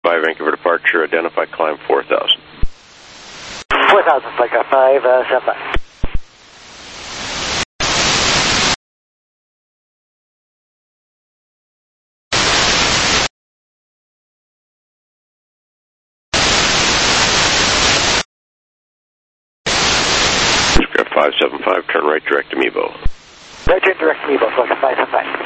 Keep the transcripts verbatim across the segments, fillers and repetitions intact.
By Vancouver departure, identify, climb four thousand. four thousand, flight car five, uh, seven five. Script five seven five, turn right direct to Mebo. Right turn direct to Mebo, flight car five seven five.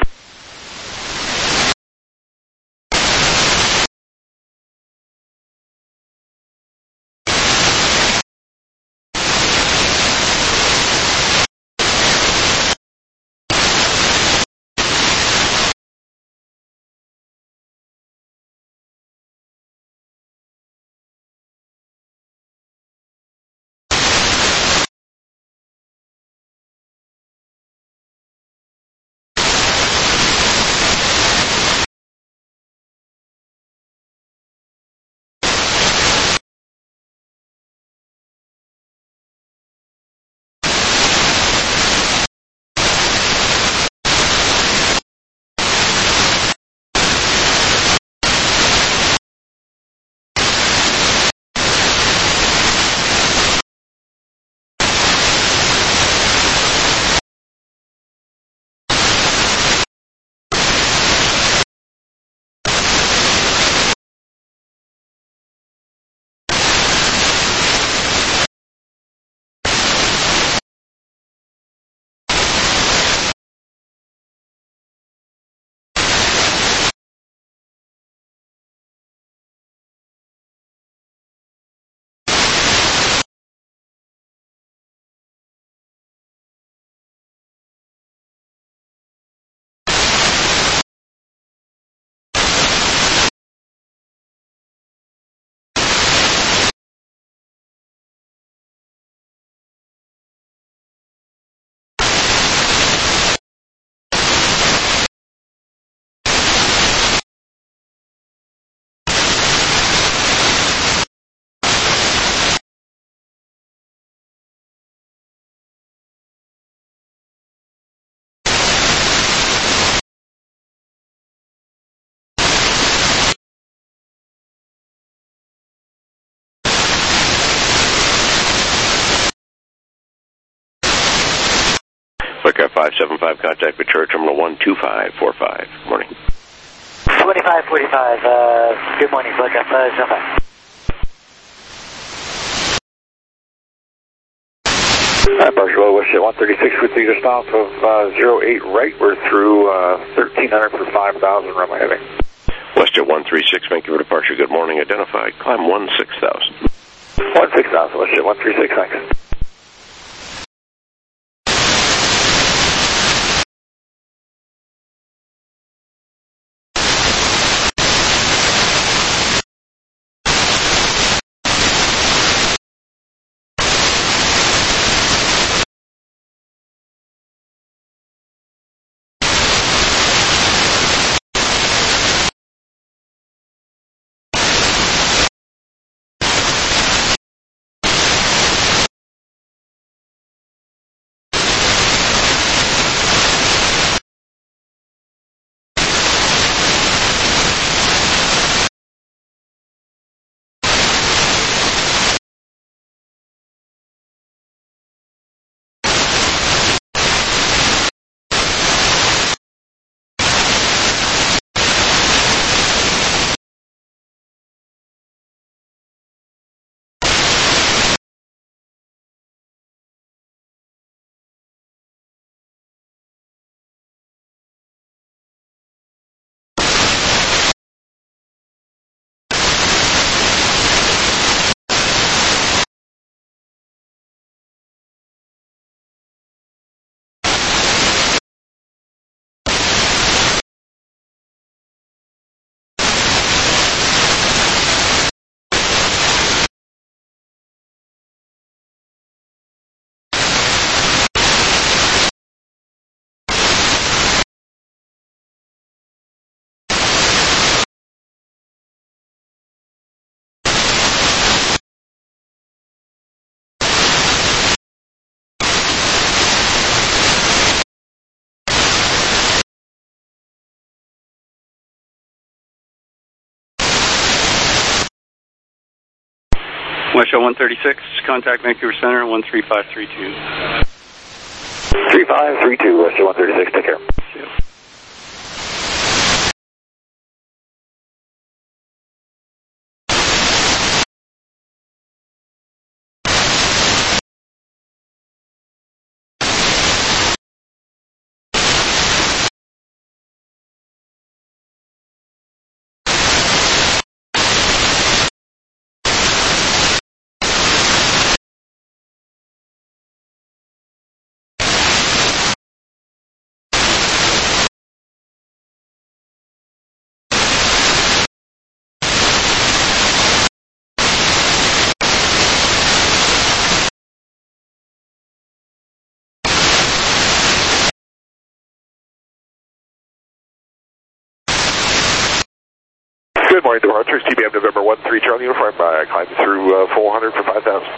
Flight five seven five, contact Victoria Terminal one two five four five. Morning. twenty-five forty-five, uh, good morning, flight car five seven five. Uh, Barcelona, Westjet one thirty-six, with you just off of uh, zero eight right. We're through uh, thirteen hundred for five thousand, runway heavy. Westjet one three six, Vancouver departure, good morning, identified, climb one six thousand. one six thousand, Westjet one three six, thanks. West Shell one thirty-six, contact Vancouver Center, one three five three two. three five three two, West Shell one thirty-six, take care. Yeah. Good morning, departures, T B M November one three Charlie Uniform, uh, climb through uh, four hundred for five thousand.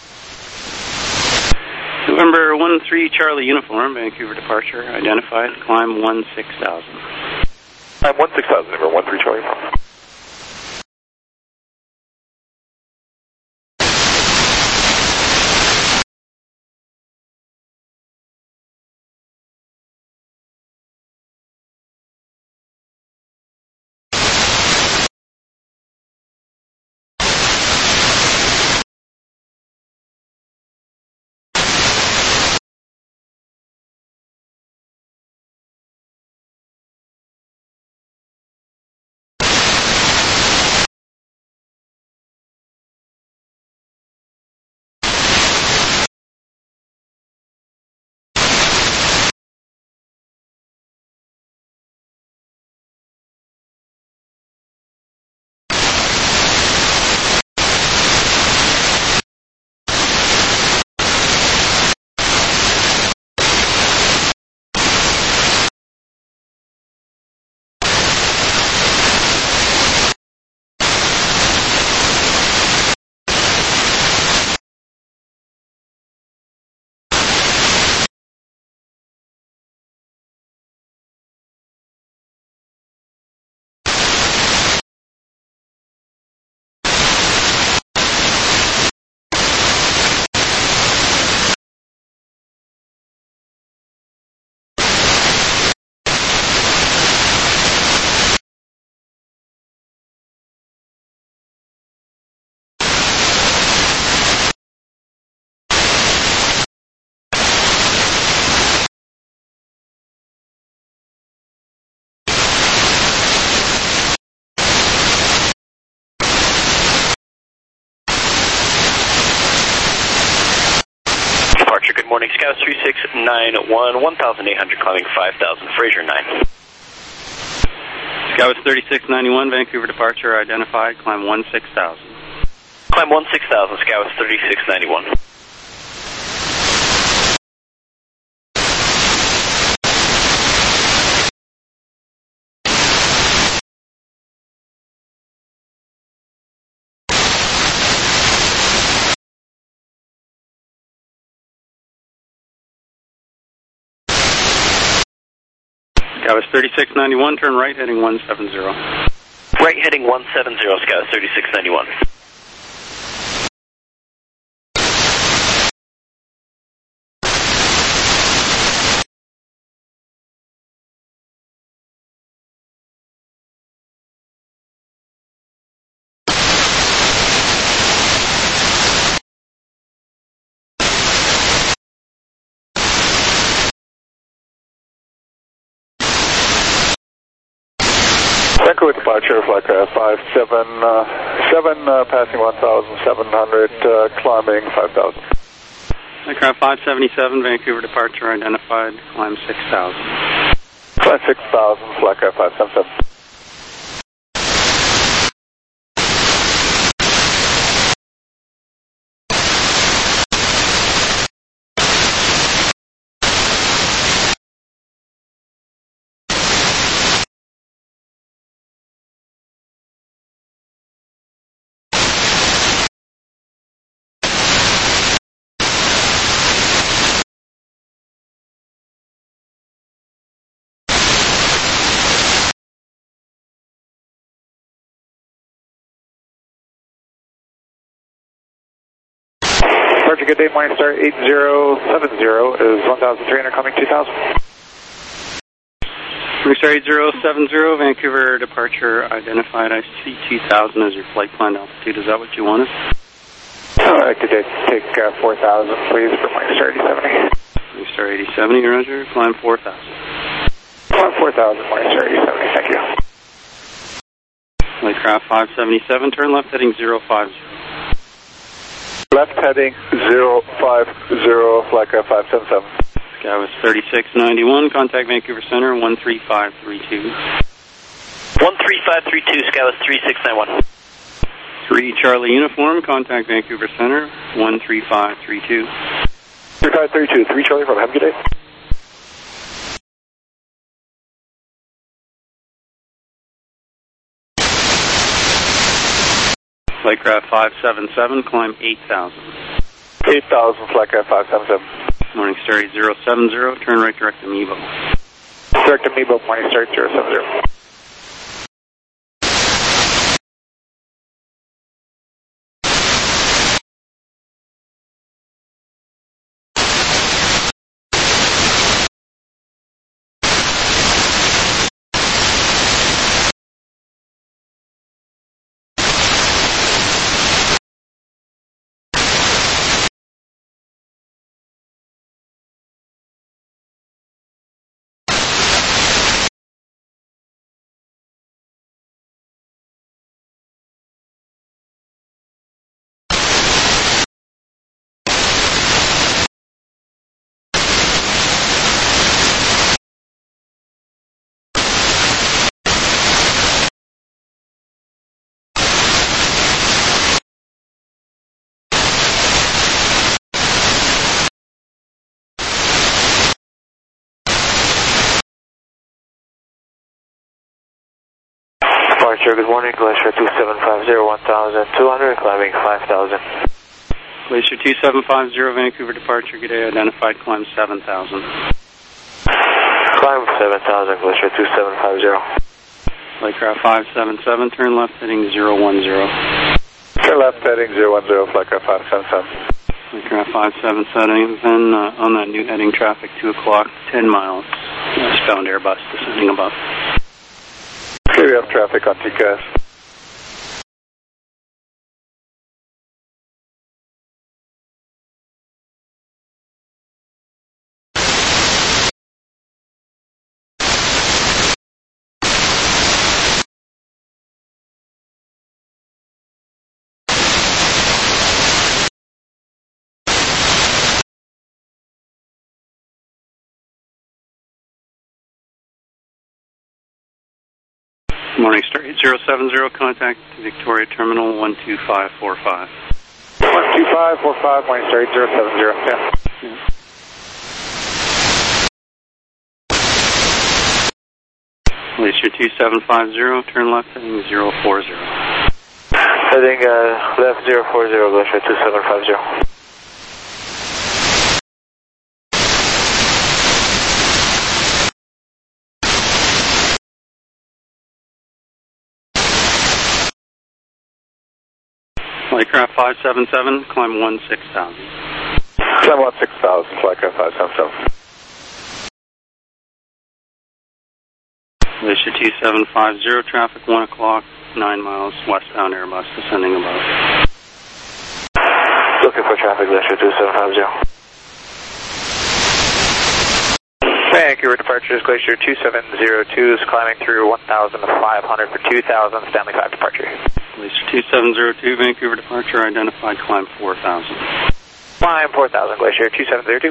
November one three Charlie Uniform, Vancouver departure, identified, climb one six thousand. Climb one six thousand, November one three Charlie Uniform. Good morning, Scout three six nine one, one thousand eight hundred, climbing five thousand, Fraser nine. Scout thirty-six ninety-one, Vancouver departure, identified, climb one six thousand. Climb one six thousand, Scout thirty-six ninety-one. Scout thirty-six ninety-one, turn right, heading one seven zero. Right heading one seven zero, Scout thirty-six ninety-one. Vancouver departure, flight craft five seven seven, uh, passing one thousand seven hundred, uh, climbing five thousand. Aircraft five seventy-seven, Vancouver departure, identified, climb six thousand. Climb six thousand, flight craft five seven seven. Departure, good day, morning star eight zero seven zero is one thousand three hundred coming two thousand. Morning Star eight zero seven zero, Vancouver departure identified. I see two thousand as your flight plan altitude. Is that what you wanted? I'd like to take, take uh, four thousand, please, for Morning Star eighty seventy. Morning Star eighty seventy, Roger. Climb four thousand. Climb four thousand, Morning Star eighty seventy, thank you. Flightcraft five seventy-seven, turn left heading zero five zero. Left heading zero five zero, Flightcraft five seventy-seven. Sky was thirty-six ninety-one, contact Vancouver Center one three five three two. one three five three two, Sky was three six nine one. three Charlie Uniform, contact Vancouver Center one three five three two. three five three two, three Charlie from, have a good day. Flightcraft five seventy-seven, climb eight thousand. eight thousand, Flightcraft five seventy-seven. Morning Star eight zero seven zero, turn right direct to Mebo. Direct to Mebo, Morning Star eight zero seven zero. Departure, good morning, Glacier two seven five zero, one thousand two hundred, climbing five thousand. Glacier two seven five zero, Vancouver departure, good day, identified, climb seven thousand. Climb seven thousand, Glacier two seven five zero. Flightcraft five seventy-seven, turn left heading zero one zero. Turn left heading zero one zero, Flightcraft five seventy-seven. Flightcraft five seventy-seven, then uh, on that new heading traffic, two o'clock, ten miles, westbound Airbus descending above. Okay, we have traffic on T C A S. Morning Star eight zero seven zero, contact Victoria Terminal one two five four five. one two five four five, Morning Star eight zero seven zero, yeah. Yeah. Glacier two seven five zero, turn left heading zero four zero. Heading uh, left zero four zero, Glacier two seven five zero. Flightcraft five seventy-seven, climb one six thousand. Climb one six thousand, Flightcraft five seventy-seven. Glacier two seven five zero, traffic one o'clock, nine miles, westbound Airbus descending above. Looking for traffic, Glacier two seven five zero. Vancouver departures, Glacier two seven zero two is climbing through one thousand five hundred for two thousand, Stanley five departure. Glacier two seven zero two, Vancouver departure, identified, climb four thousand. Climb four thousand, Glacier two seven zero two.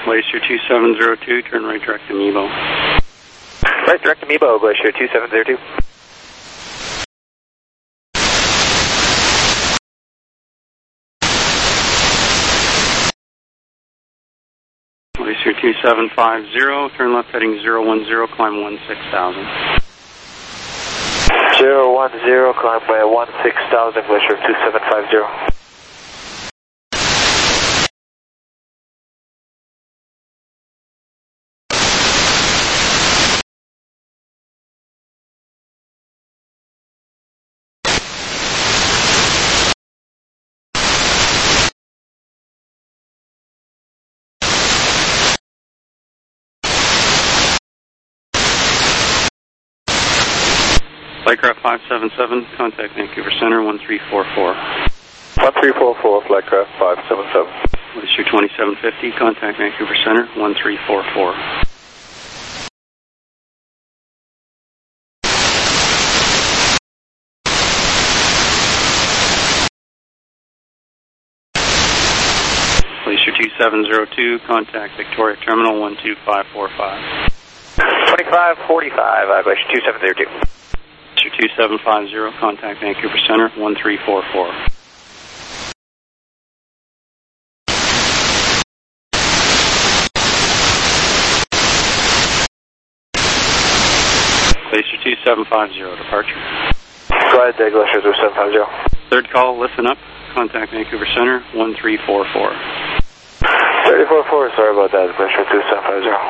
Glacier two seven zero two, turn right direct to Mebo. Right direct to Mebo, Glacier two seven zero two. Glacier two seven five zero, turn left heading zero one zero, climb one six thousand. zero one zero, climb by one six thousand, Glacier two seven five zero. Flightcraft five seven seven, contact Vancouver Center one three four four. one three four four, Flightcraft five seven seven. Glacier twenty-seven fifty, contact Vancouver Center one three four four. Glacier two seven zero two, contact Victoria Terminal one two five four five. twenty-five forty-five, uh, Glacier two seven zero two. Glacier two seven five zero, contact Vancouver Center one three four four. Glacier two seven five zero, departure. Go ahead, uh, Glacier two seven five zero. Third call, listen up, contact Vancouver Center one three four four. three four four, sorry about that, Glacier two seven five zero.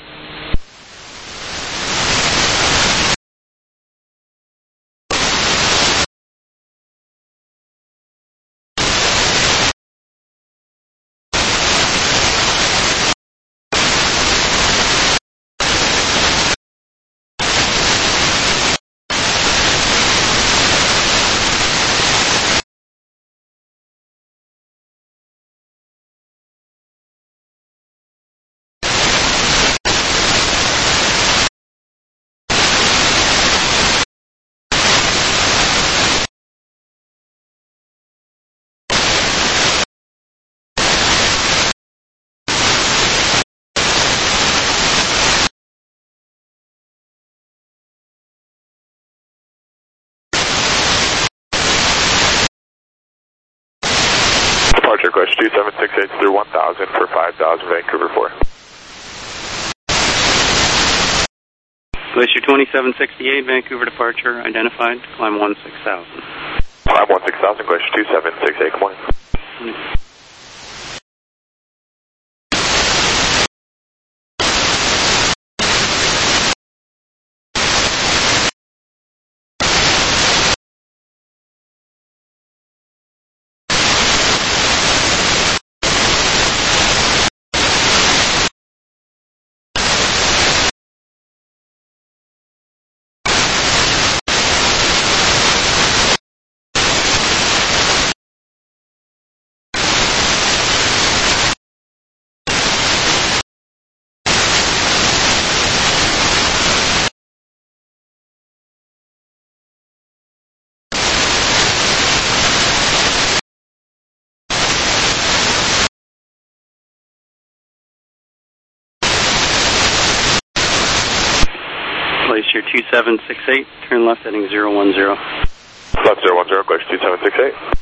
Departure, Glacier two seven six eight through one thousand for five thousand, Vancouver four. Glacier twenty-seven sixty-eight, Vancouver departure, identified, climb one six thousand. Climb one six thousand, Glacier two seven six eight, come on. Glacier two seven six eight, turn left heading zero one zero. Left zero one zero, Glacier two seven six eight.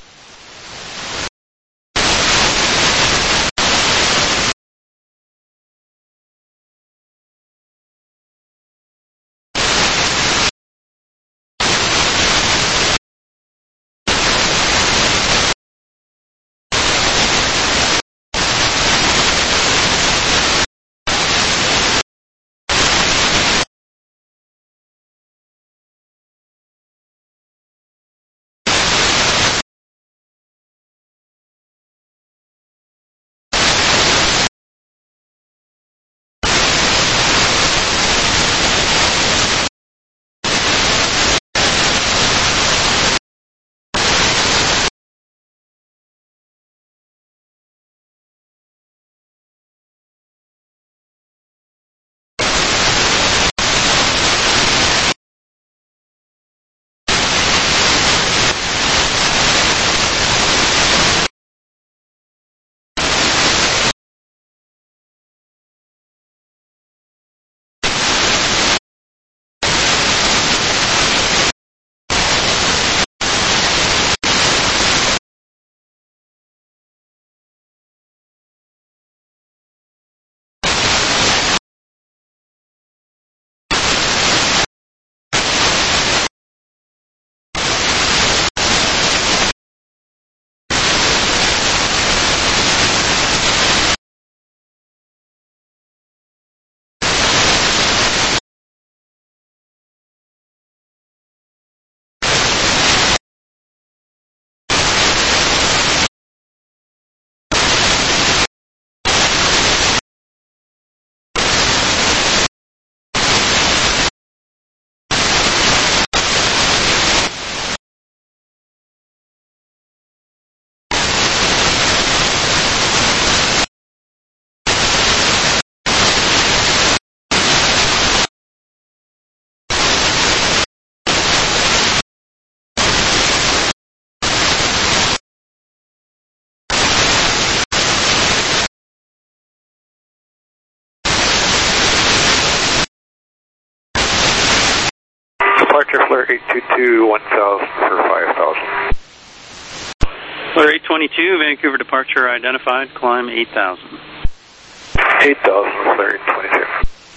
departure, Flare eight two two, one thousand for five thousand. Flare eight twenty-two, Vancouver departure identified, climb eight thousand. eight thousand, Flare eight twenty-two.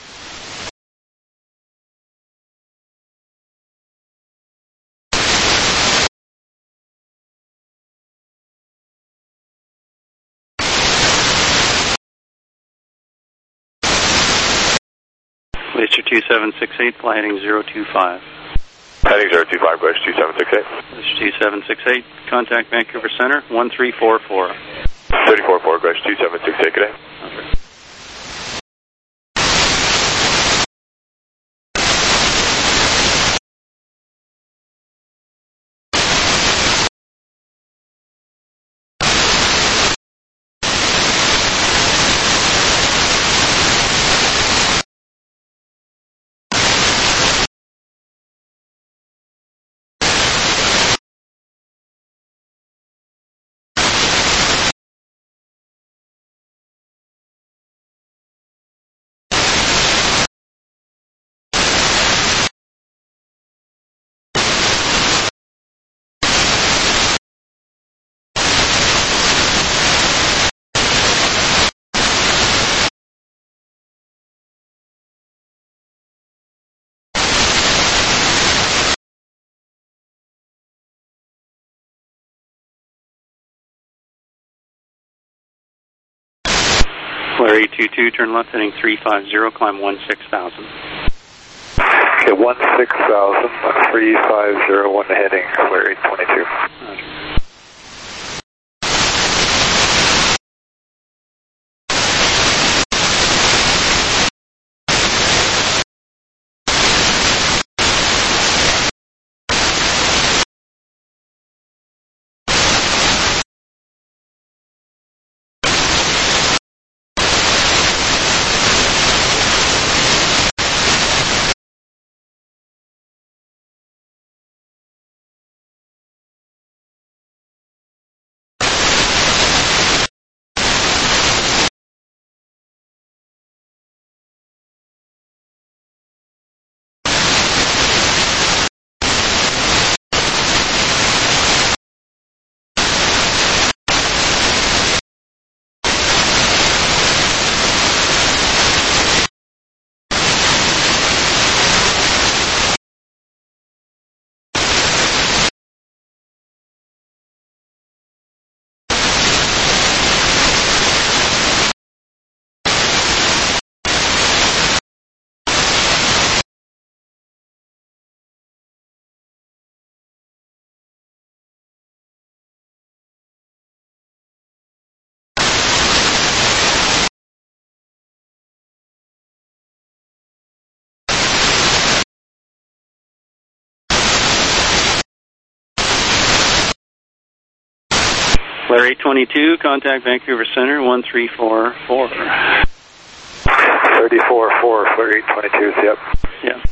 Glacier two seven six eight, fly heading zero two five. Heading zero two five, Glacier two seven six eight. Glacier two seven six eight, contact Vancouver Center, one three four four. three four four, Glacier two seven six eight, good day. Okay. Flare eight two two, turn left heading three five zero, climb one six thousand. Okay, one six thousand, three five zero, one heading, Flare eight twenty-two. Roger. Flare eight twenty-two, contact Vancouver Center, one three four four. thirty-four four, Flare eight twenty-two, yep. Yeah.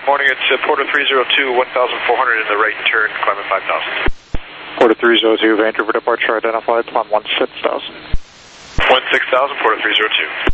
good morning. It's uh, Porter three zero two, one thousand four hundred in the right turn, climbing five thousand. Porter three zero two, Vancouver departure identified, climb one six thousand. one six thousand, Porter three zero two.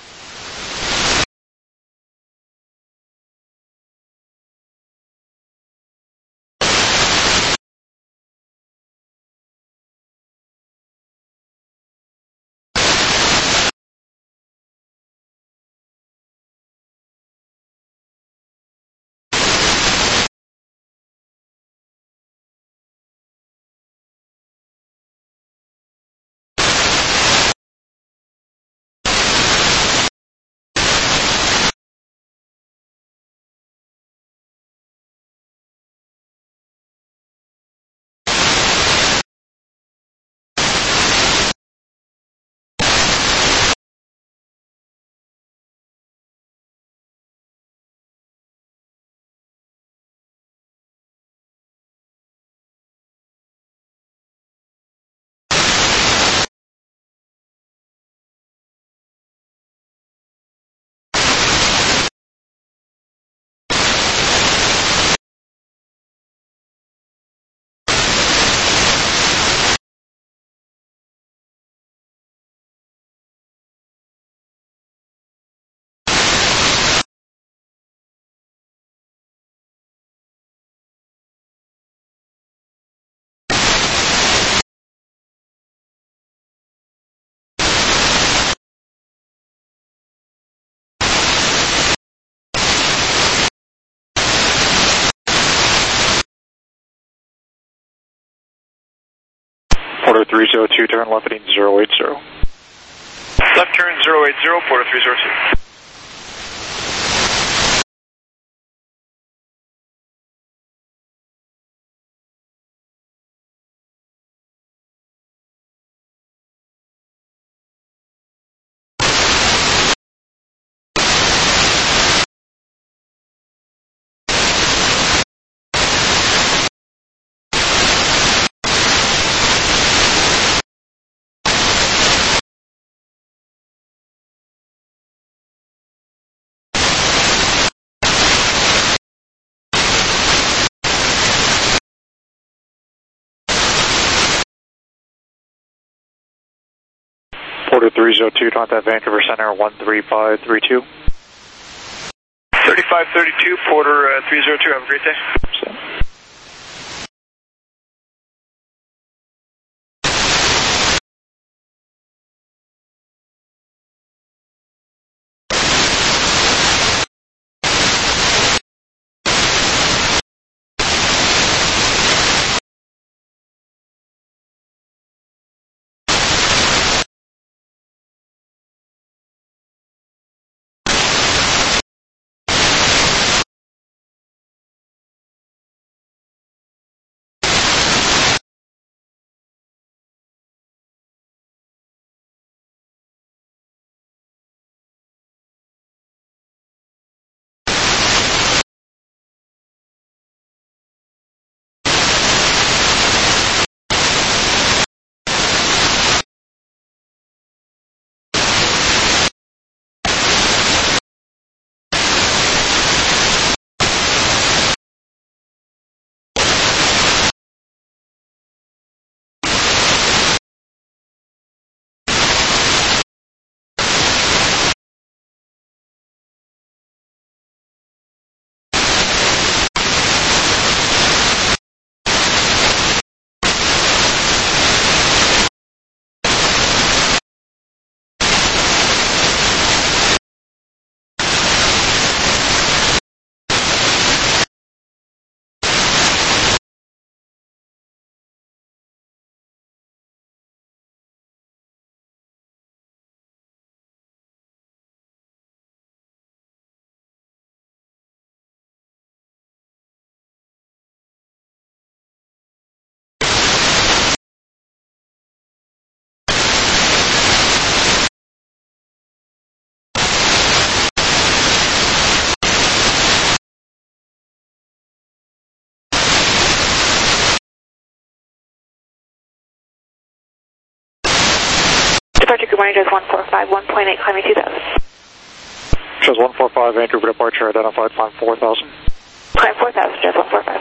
Porter three zero two, turn left heading zero eight zero. Left turn zero eight zero, Porter three zero two. Porter three zero two, contact Vancouver Center one three five three two. thirty-five thirty-two, Porter uh, three zero two, have a great day. Departure, good morning, one four five, one point eight, climbing two thousand. Shows one four five, Vancouver departure identified, climb four thousand. four thousand, Jazz one four five.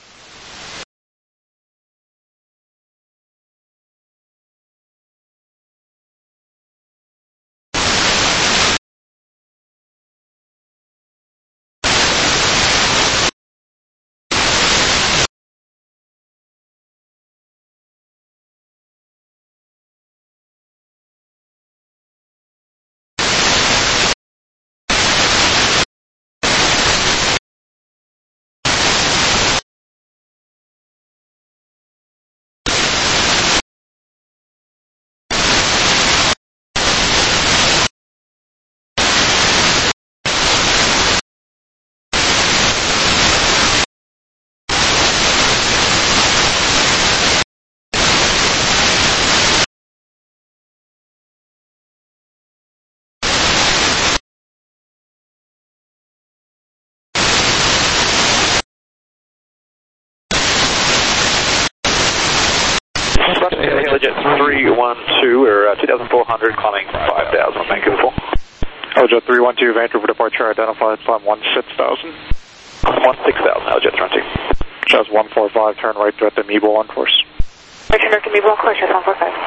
Helijet three one two, or uh, two thousand four hundred, climbing five thousand, Vancouver four. Helijet three one two, Vancouver departure, identified, climb one six thousand. one six thousand, Helijet three one two. Jazz one four five, turn right direct to Meeble on course. Right turn direct to Meeble on course, Jazz one four five.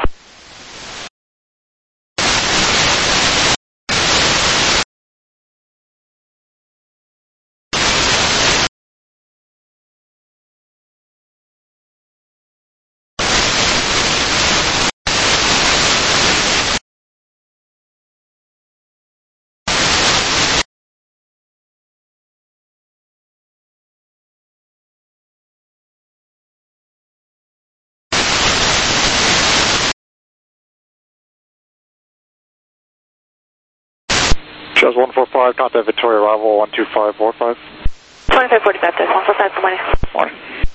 Jazz one four five, contact Victoria arrival one two five four five. twenty-five forty-five, Jazz one four five, good morning. Morning.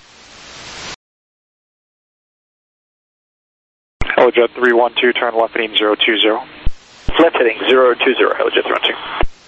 Helijet three one two, turn left heading zero two zero. Left heading zero two zero, Helijet three one two.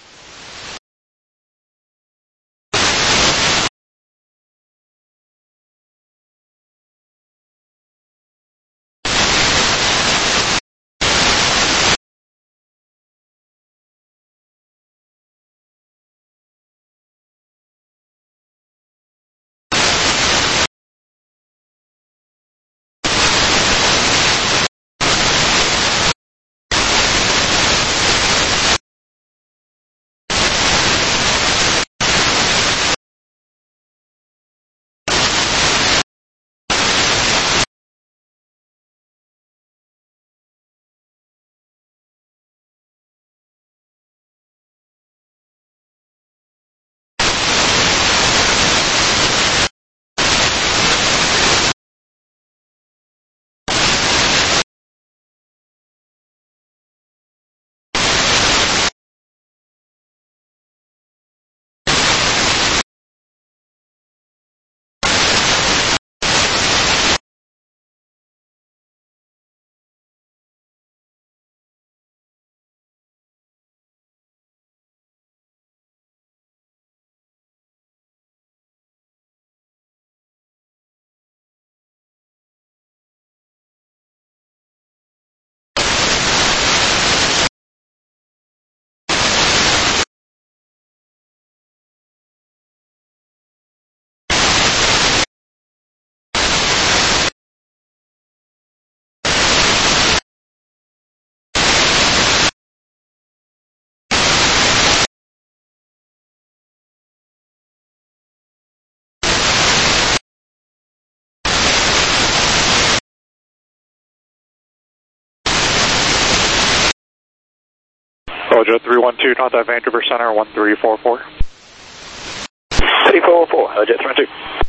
Helijet three one two, contact Vancouver Center one three four four. three four four, Helijet three one two.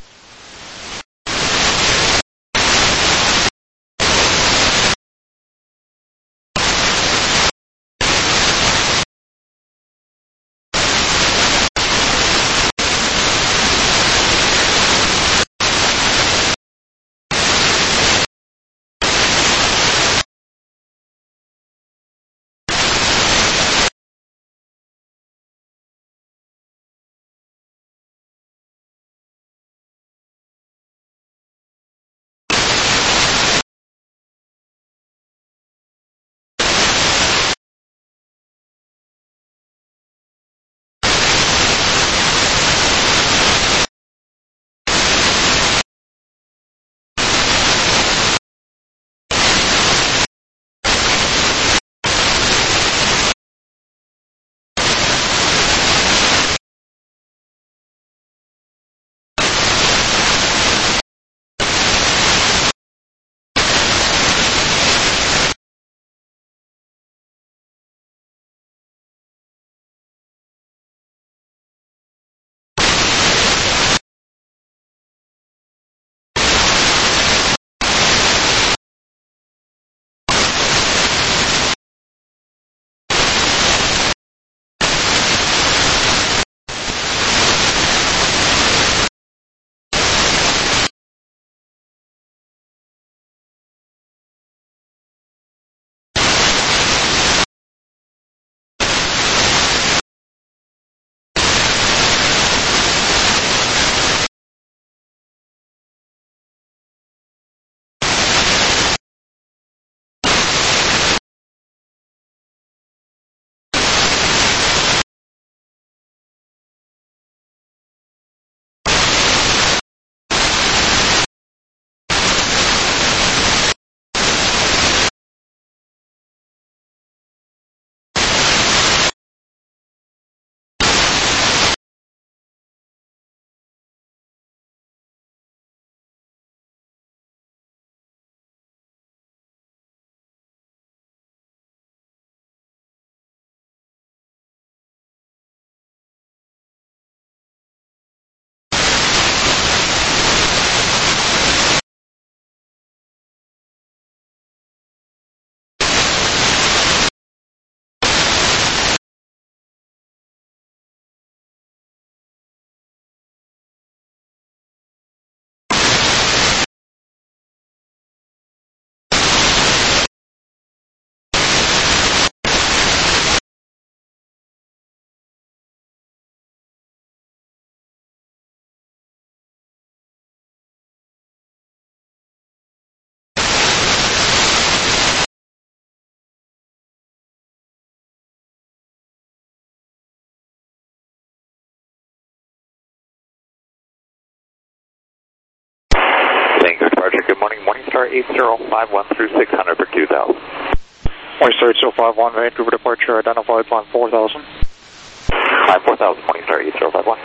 morning, Morningstar eight zero five one through six hundred for two thousand. Morningstar eight zero five one, Vancouver departure, identified climb four thousand. Climb four thousand, Morningstar eight zero five one.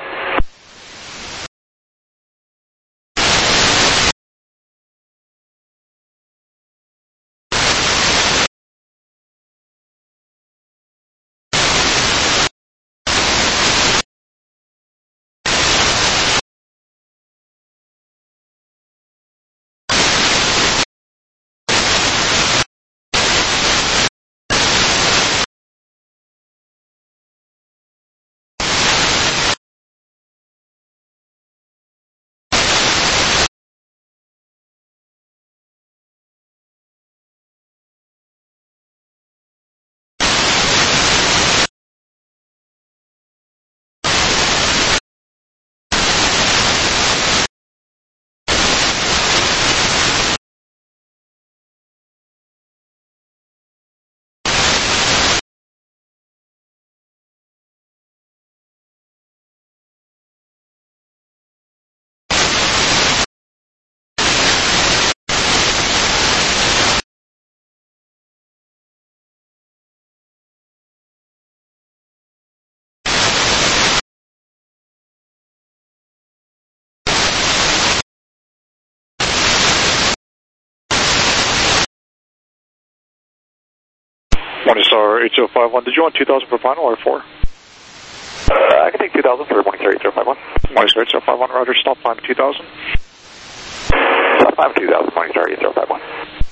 Morningstar eight zero five one, did you want two thousand for final or four? Uh, I can take two thousand for Morningstar eight zero five one. Morningstar eight zero five one, roger, stop climb two thousand. Stop climb two thousand, Morningstar eight zero five one.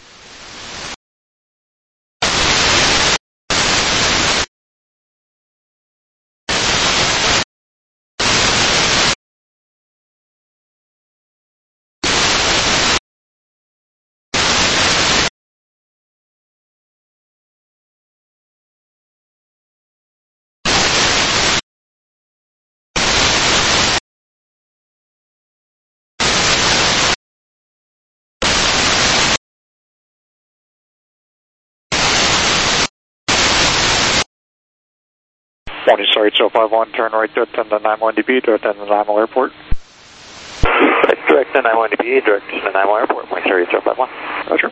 Morningstar eight zero five one, turn right direct to the nine one D B, direct to the Nanaimo Airport. Direct to nine one D B, direct to the Nanaimo Airport, Morningstar eight zero five one. Roger.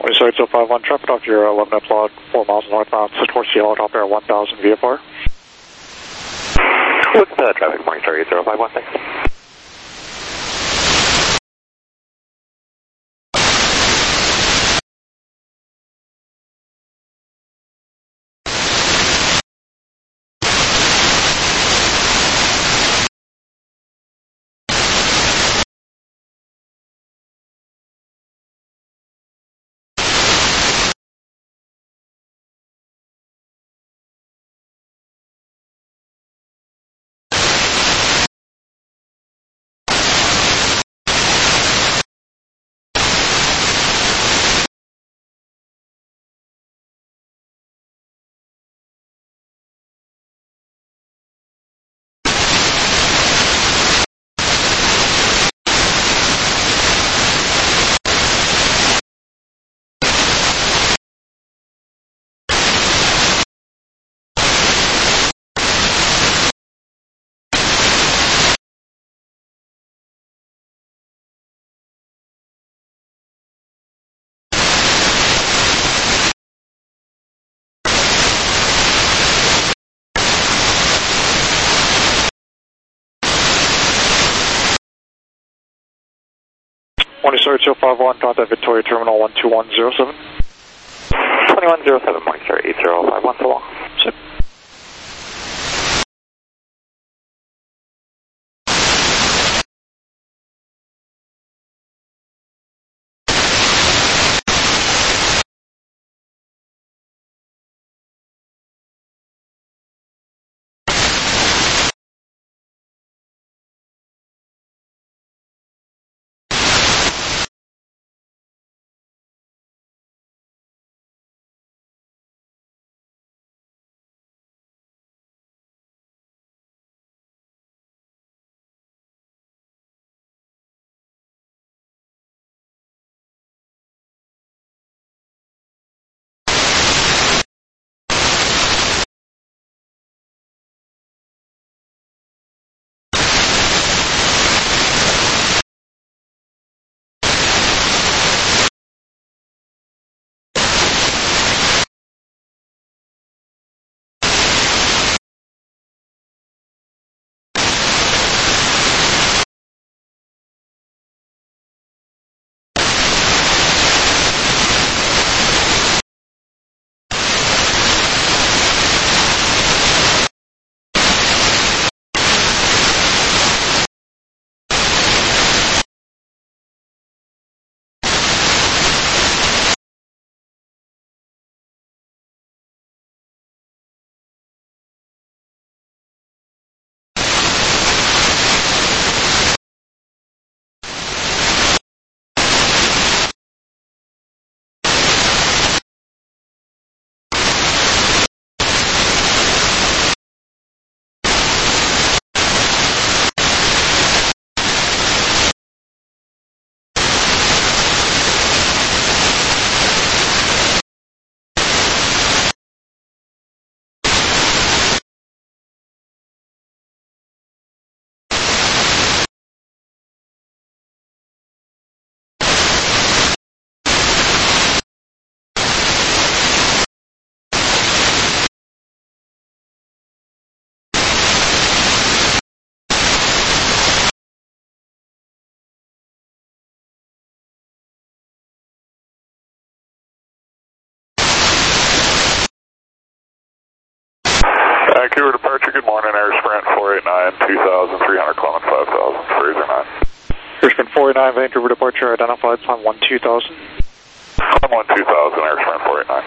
One six zero five one, traffic off your eleven up log, four miles northbound, towards Seattle, top air one thousand V F R. What's the traffic, Morningstar eight zero five one, thanks. One six zero five one, contact Victoria Terminal one two one zero seven. twenty-one zero seven, Morningstar eight zero five one, so long. Sit. Vancouver departure, good morning, Air Sprint four eight nine, two thousand, three hundred kilometers, five thousand, Fraser nine. Air Sprint four eight nine, Vancouver departure, identified, climb one two thousand. Climb one two thousand, Air Sprint four eight nine.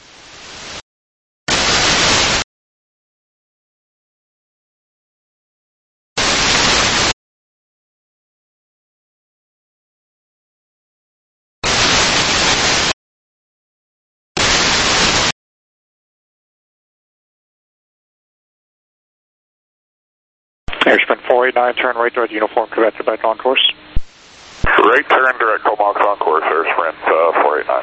Air Sprint four eight nine, turn right direct uniform, Quebec, Quebec on course. Right turn, direct Comox on course, Air Sprint uh, four eight nine.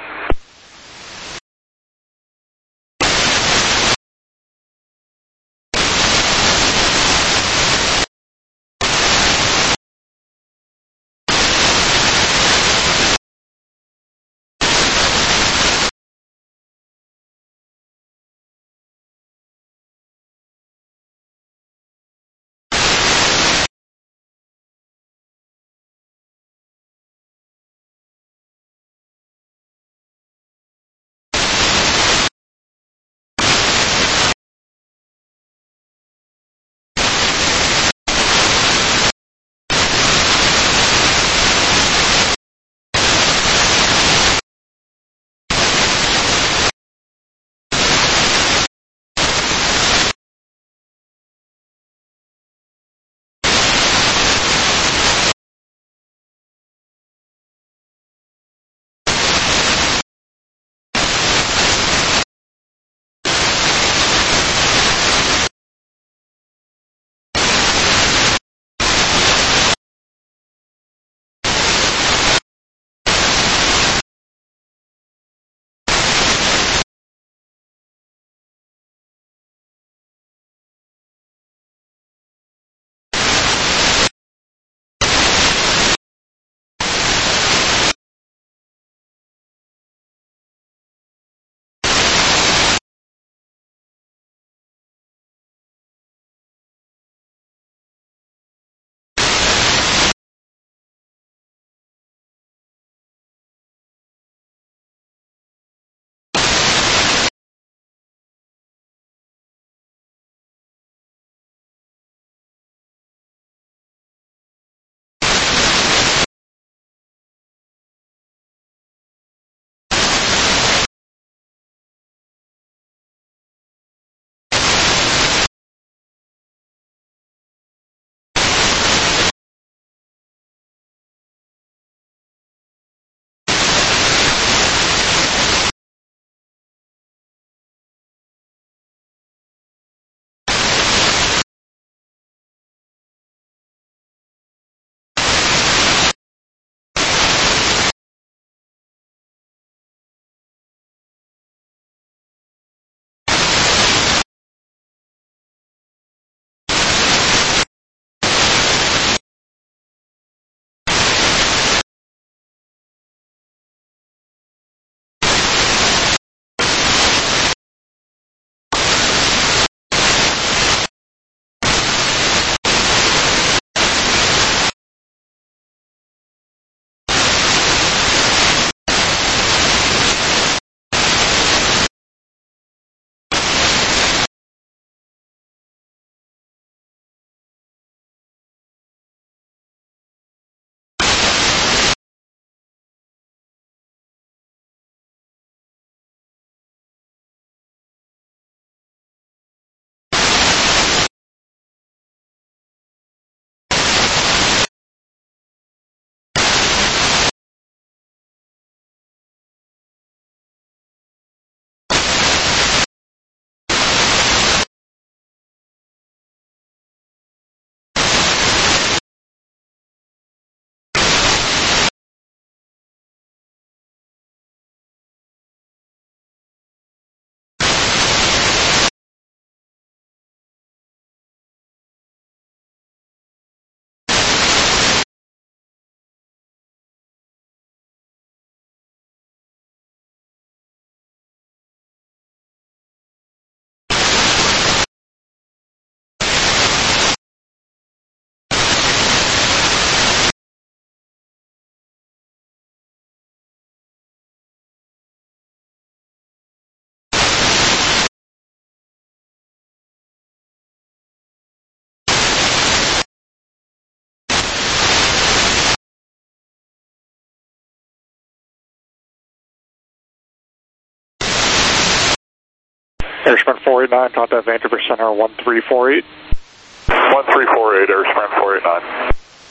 Airsprint four eight nine, contact Vancouver Center one three four eight. one three four eight, Airsprint four eight nine.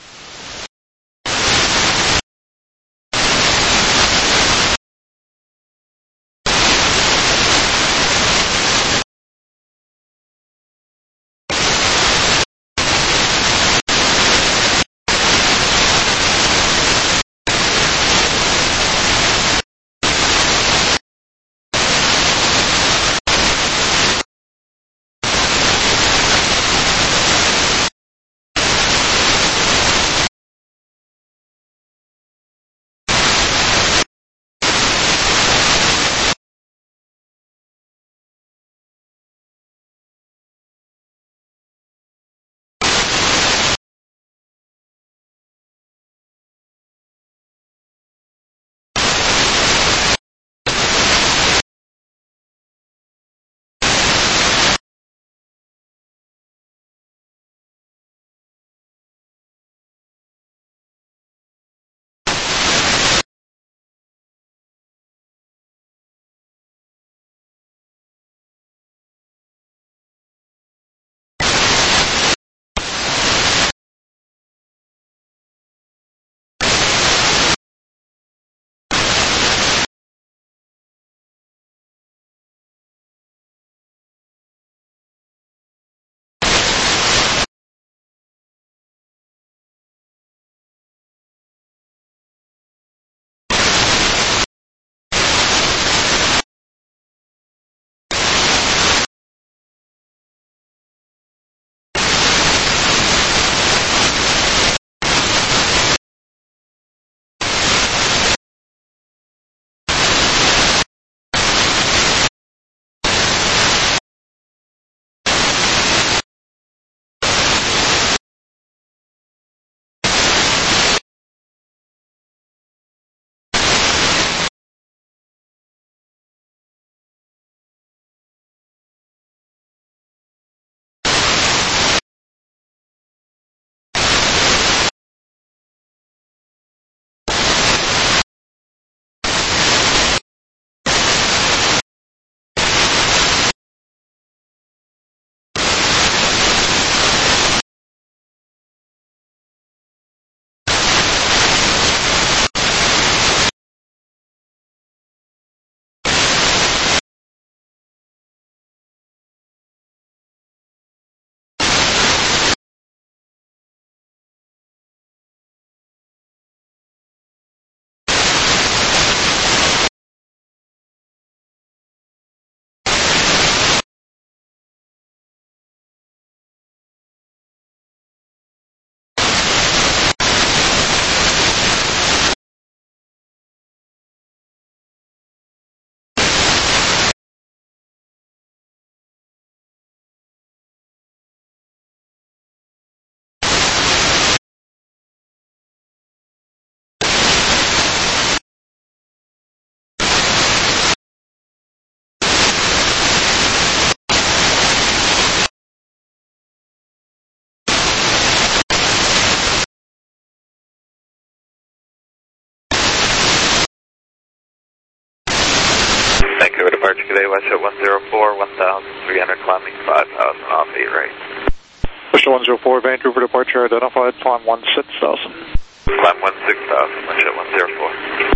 Vancouver departure today, Westjet one zero four, one thousand three hundred, climbing five thousand off eight right. Westjet one zero four, Vancouver departure identified, climb one six thousand. Climb one six thousand, Westjet one zero four.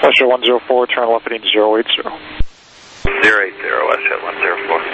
Westjet one zero four, turn left heading zero eight zero. zero eight zero, Westjet one zero four.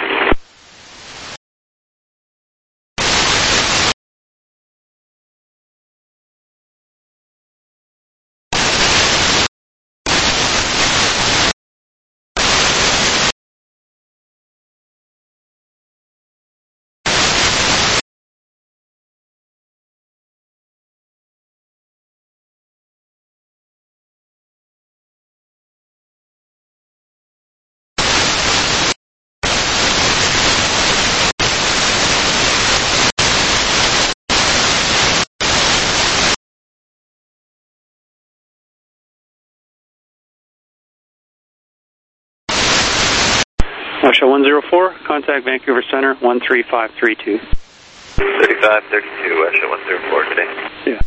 Westjet one zero four, contact Vancouver Center, one three five three two. thirty-five thirty-two, Westjet one zero four today. Yeah.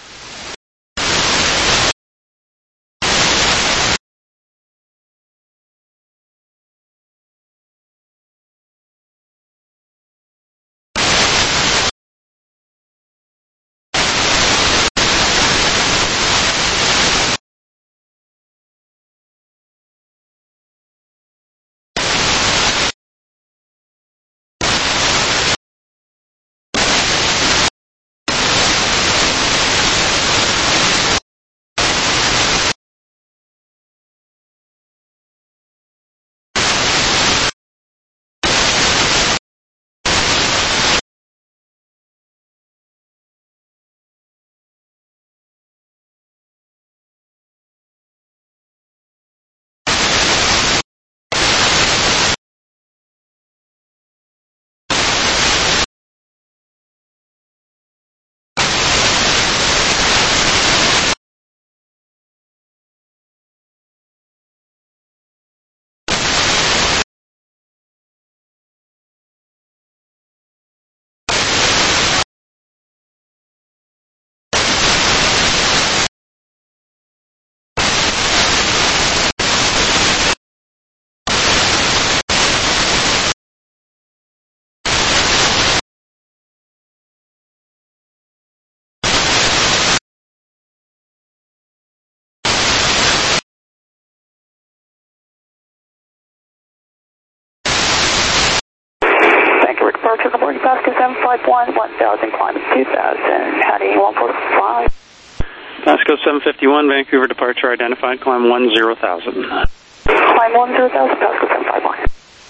Departure number Pasco seven five one, one thousand, climbing two thousand, heading one four five. Pasco seven fifty-one, Vancouver departure identified, climb one zero thousand. Climb one zero thousand, Pasco seven five one.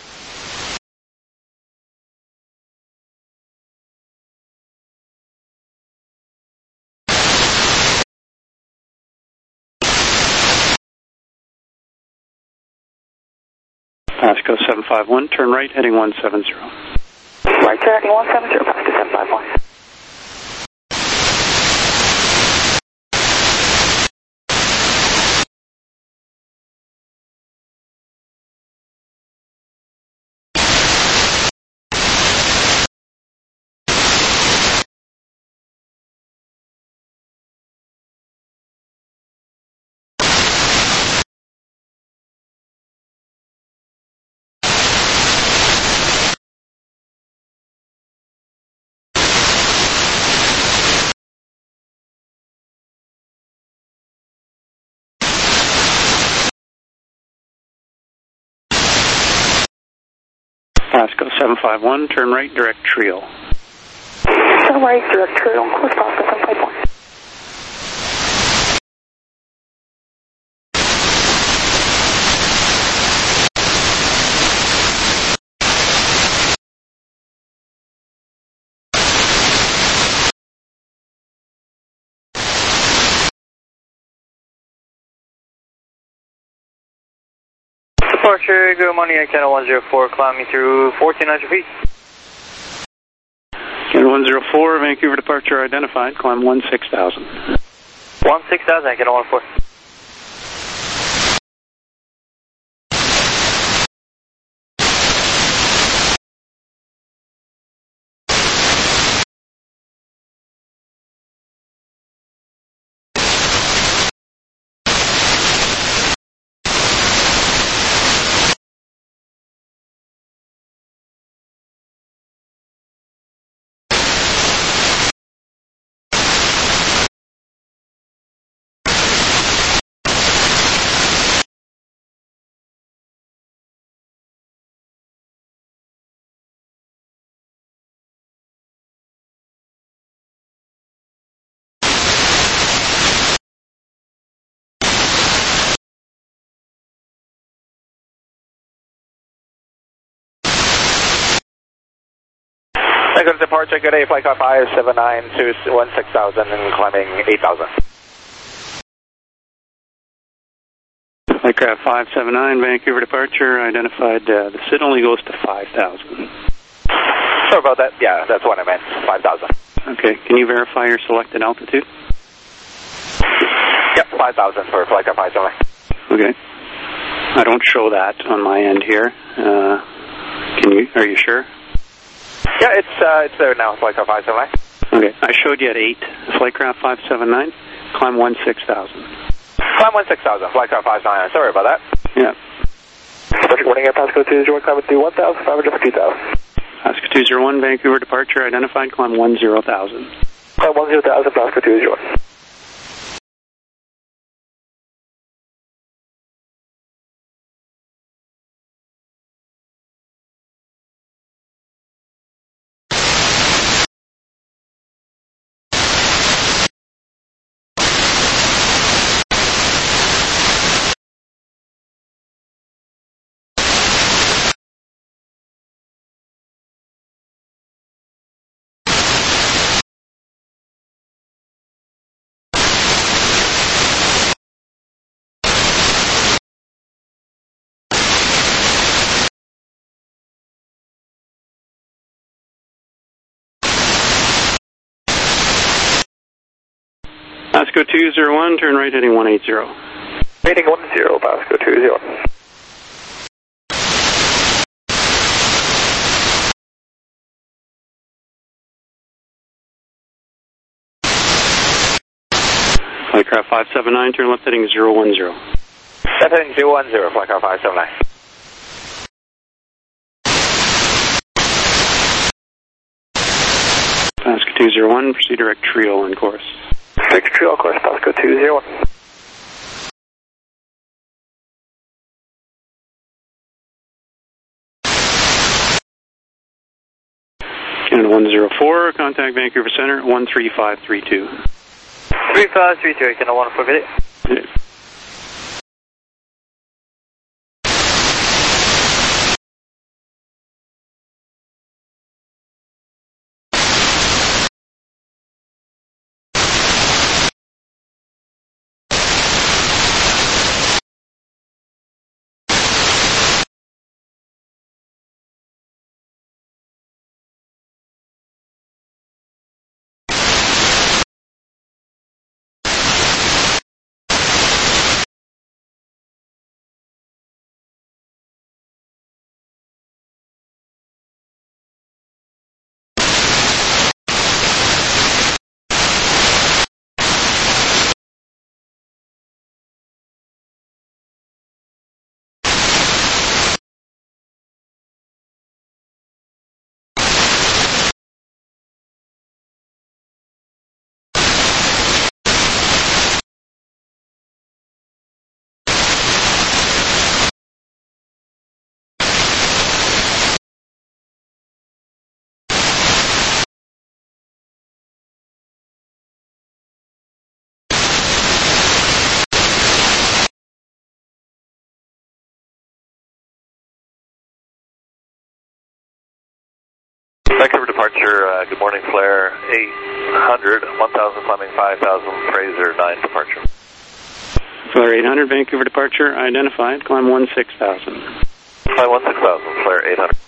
Pasco seven five one, turn right, heading one seven zero. Right, turn heading one seven zero, Pasco seven five one. Pasco seven five one, turn right, direct Trio. Turn right, direct Trio, on course Pasco seven five one. Departure, good morning, Channel one zero four, climbing through fourteen hundred feet. Channel one zero four, Vancouver departure identified, climb one six thousand. one six thousand, Channel one four. Good departure, good day, flight car five seven nine to one six thousand and climbing eight thousand. Flightcraft five seven nine, Vancouver departure, identified, uh, the S I D only goes to five thousand. Sorry about that, yeah, that's what I meant, five thousand. Okay, can you verify your selected altitude? Yep, five thousand for flight car five seven nine. Okay. I don't show that on my end here. Uh, can you, are you sure? Yeah, it's uh, it's there now, flight car five seven nine. Okay, I showed you at eight, Flightcraft five seven nine, climb one six thousand. Climb one six thousand, flight car five seven nine, sorry about that. Yeah. Departure warning at Pasco two zero one, climb to one thousand five hundred for two thousand. Pasco two zero one, Vancouver departure, identified, climb one zero thousand. Climb one zero thousand, Pasco two zero one. Pasco two zero one, turn right heading one eighty. Heading one zero, Pasco two zero. Flightcraft five seven nine, turn left heading zero one zero. Left heading zero one zero, flight car five seven nine. Pasco two zero one, proceed direct trio on course. Direct trio on course, Pasco two zero one. Canada one zero four, contact Vancouver Center, one three five three two. three five three two, Canada one four, get it? Yeah. Vancouver departure, uh, good morning, flare eight hundred, one thousand climbing five thousand, Fraser nine departure. Flare eight hundred, Vancouver departure, identified, climb one six thousand. Climb one six thousand, flare eight hundred.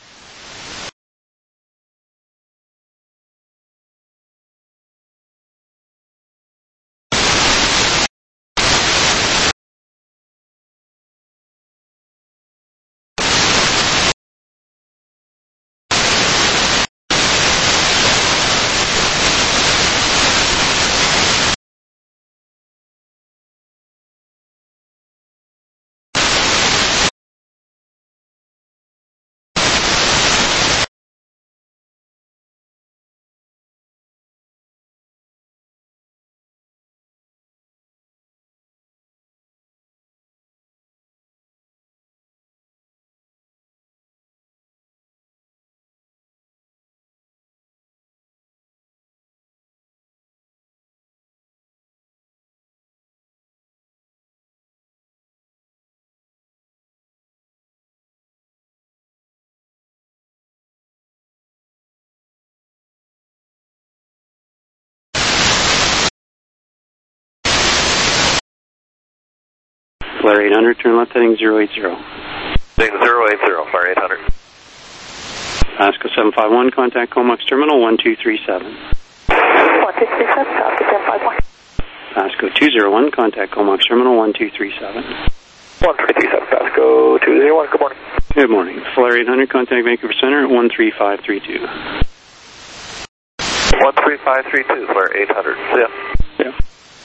Flare eight hundred, turn left heading zero eight zero. Heading zero eight zero, Flare eight hundred. Pasco seven five one, contact Comox Terminal one two three seven. one two three seven, Pasco seven five one. Pasco two zero one, contact Comox Terminal one two three seven. one three three seven, Pasco two zero one, good morning. Good morning. Flare eight hundred, contact Vancouver Center one three five three two. one three five three two, Flare eight hundred. See ya. Yeah.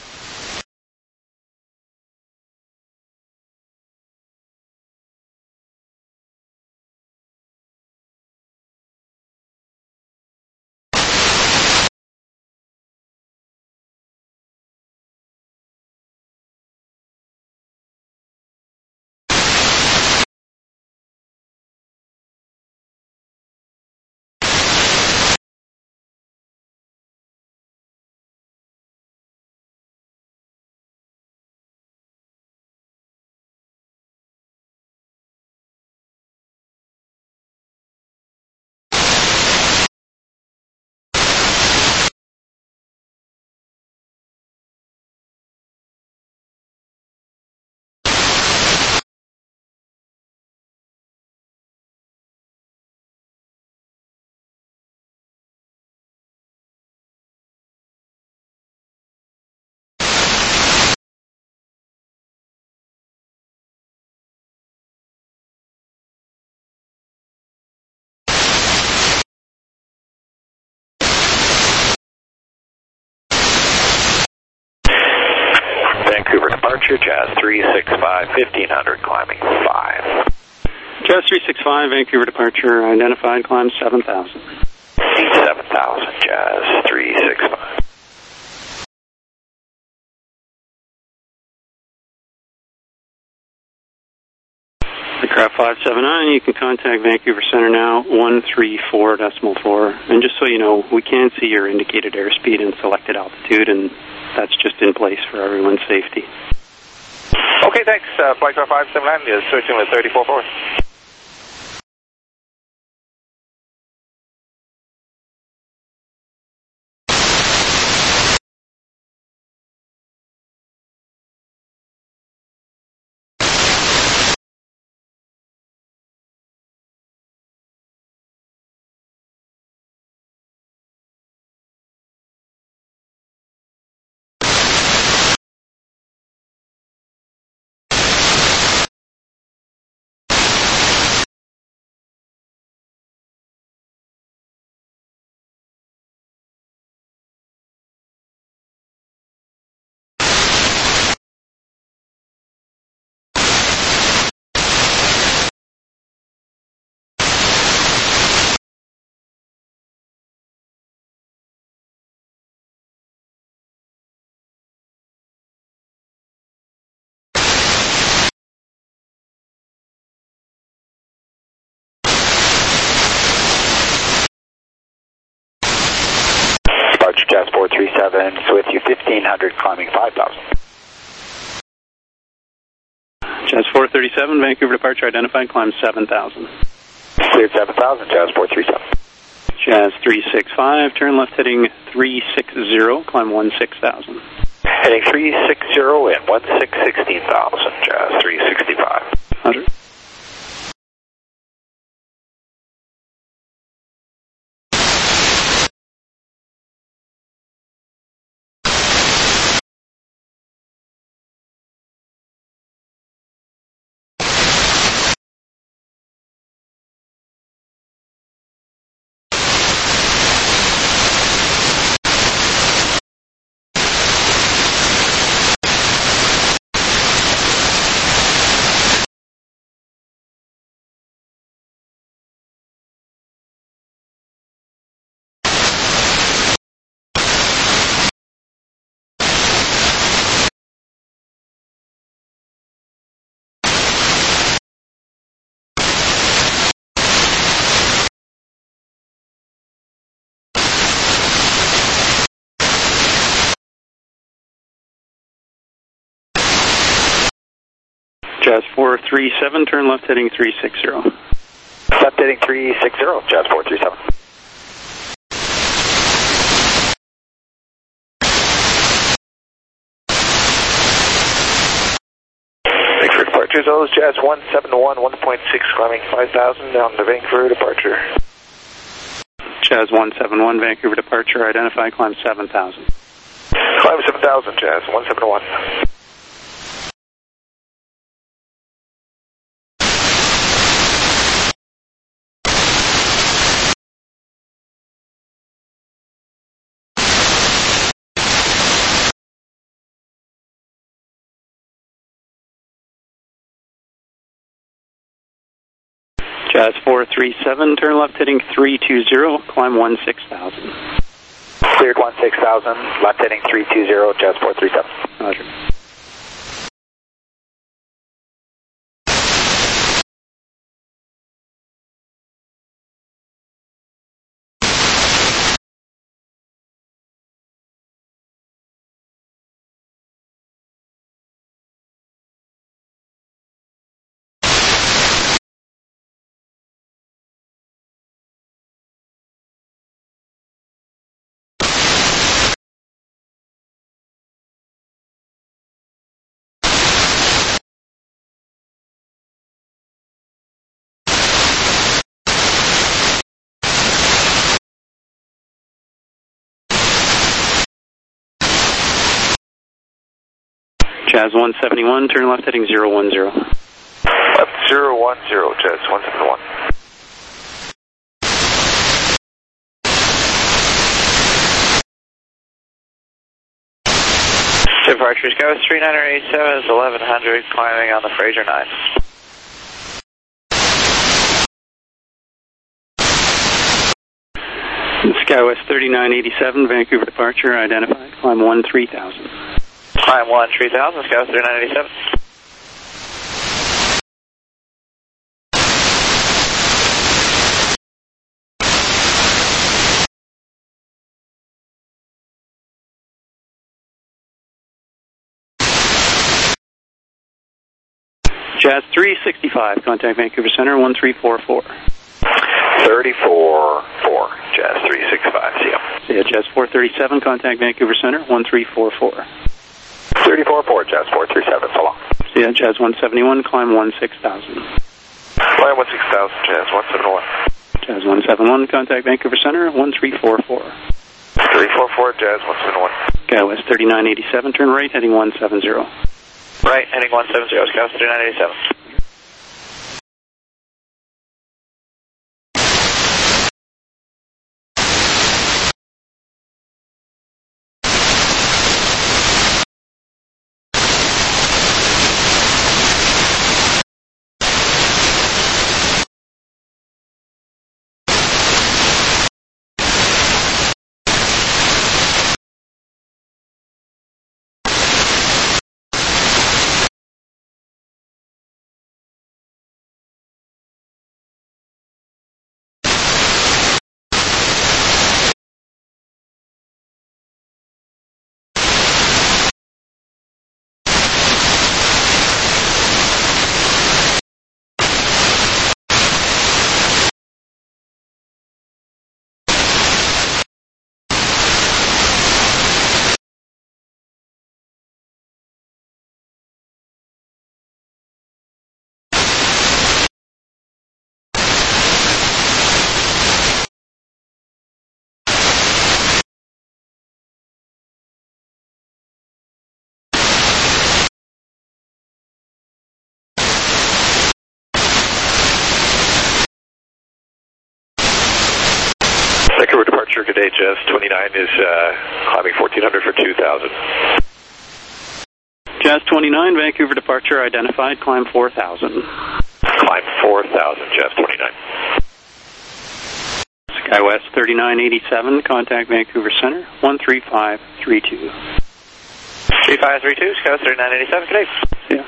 Vancouver departure, Jazz three six five, fifteen hundred, climbing five. Jazz three six five, Vancouver departure, identified, climb seven thousand. seven thousand, Jazz three six five. Aircraft five seven nine, you can contact Vancouver Center now, one three four decimal four. And just so you know, we can see your indicated airspeed and selected altitude, and that's just in place for everyone's safety. Okay, thanks. Uh, Flight car five seven nine is searching with thirty-four four. Jazz four three seven, so with you fifteen hundred, climbing five thousand. Jazz four thirty-seven, Vancouver departure, identified, climb seven thousand. Cleared seven thousand, Jazz four three seven. Jazz three six five, turn left heading three six zero, climb one six thousand. Heading three six zero in, one six sixteen thousand, Jazz three sixty-five. one hundred. Jazz four three seven, turn left heading three six zero. Left heading three six zero, Jazz four three seven. departure is O's Jazz one seven one, one point six, climbing five thousand on the Vancouver departure. Jazz one seven one, Vancouver departure, identify, climb seven thousand. Climb seven thousand, Jazz one seven one. Jazz four three seven, turn left heading three two zero, climb one six thousand. Cleared one six thousand, left heading three two zero, Jazz four three seven. Roger. Jazz one seventy-one, turn left heading zero one zero. Left zero one zero, Jazz one seven one. Departure Skywards three nine eight seven is eleven hundred, climbing on the Fraser nine. Skywest thirty-nine eighty-seven, Vancouver departure, identified, climb one three thousand. Climb one three thousand, Skywest thirty-nine eighty-seven. Jazz three sixty-five, contact Vancouver Center, one three four four. thirty-four four, Jazz three sixty-five, see ya. See ya, Jazz four thirty-seven, contact Vancouver Center, one three four four. thirty-four four, Jazz four three seven, so long. See ya, Jazz one seventy-one, climb one six thousand. Climb one six thousand, Jazz one seven one. Jazz one seven one, contact Vancouver Center, one three four four. three four four, Jazz one seven one. Skywest thirty-nine eighty-seven, turn right, heading one seven zero. Right, heading one seven zero, Skywest thirty-nine eighty-seven. Vancouver departure, good day, Jazz twenty-nine is uh, climbing fourteen hundred for two thousand. Jazz twenty-nine, Vancouver departure, identified, climb four thousand. Climb four thousand, Jazz twenty-nine. Skywest thirty-nine eighty-seven, contact Vancouver Center, one three five three two. three five three two, Skywest thirty-nine eighty-seven, good day. Yeah.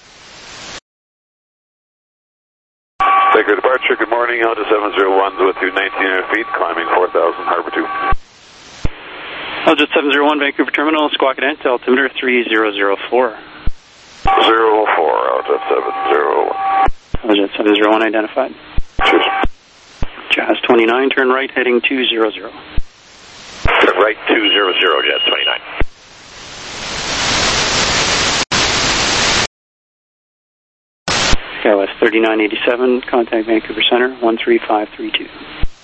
Vancouver departure, good morning, Delta seven zero one with you, nineteen hundred feet, climbing four thousand, Harbor two. Aljet seven zero one, Vancouver Terminal, squawk at altimeter three zero zero four. zero four, Aljet seven zero one. Aljet seven zero one identified. Cheers. Jazz twenty-nine, turn right, heading two zero zero. Turn right, two zero zero, Jazz twenty-nine. K O S thirty-nine eighty-seven, contact Vancouver Center, one three five three two.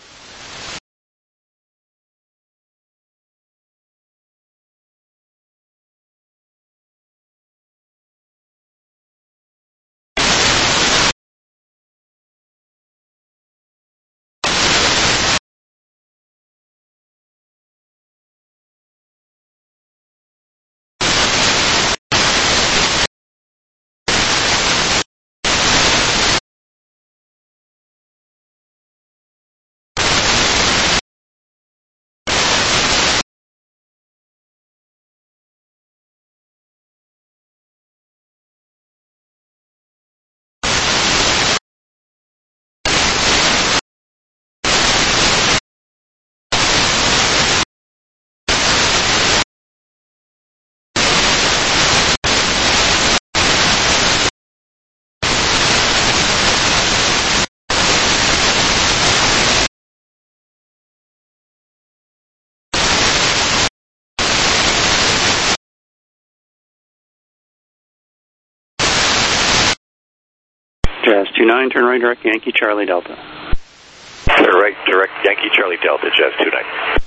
Jazz two nine, turn right, direct Yankee Charlie Delta. Turn right, direct Yankee Charlie Delta, Jazz two nine.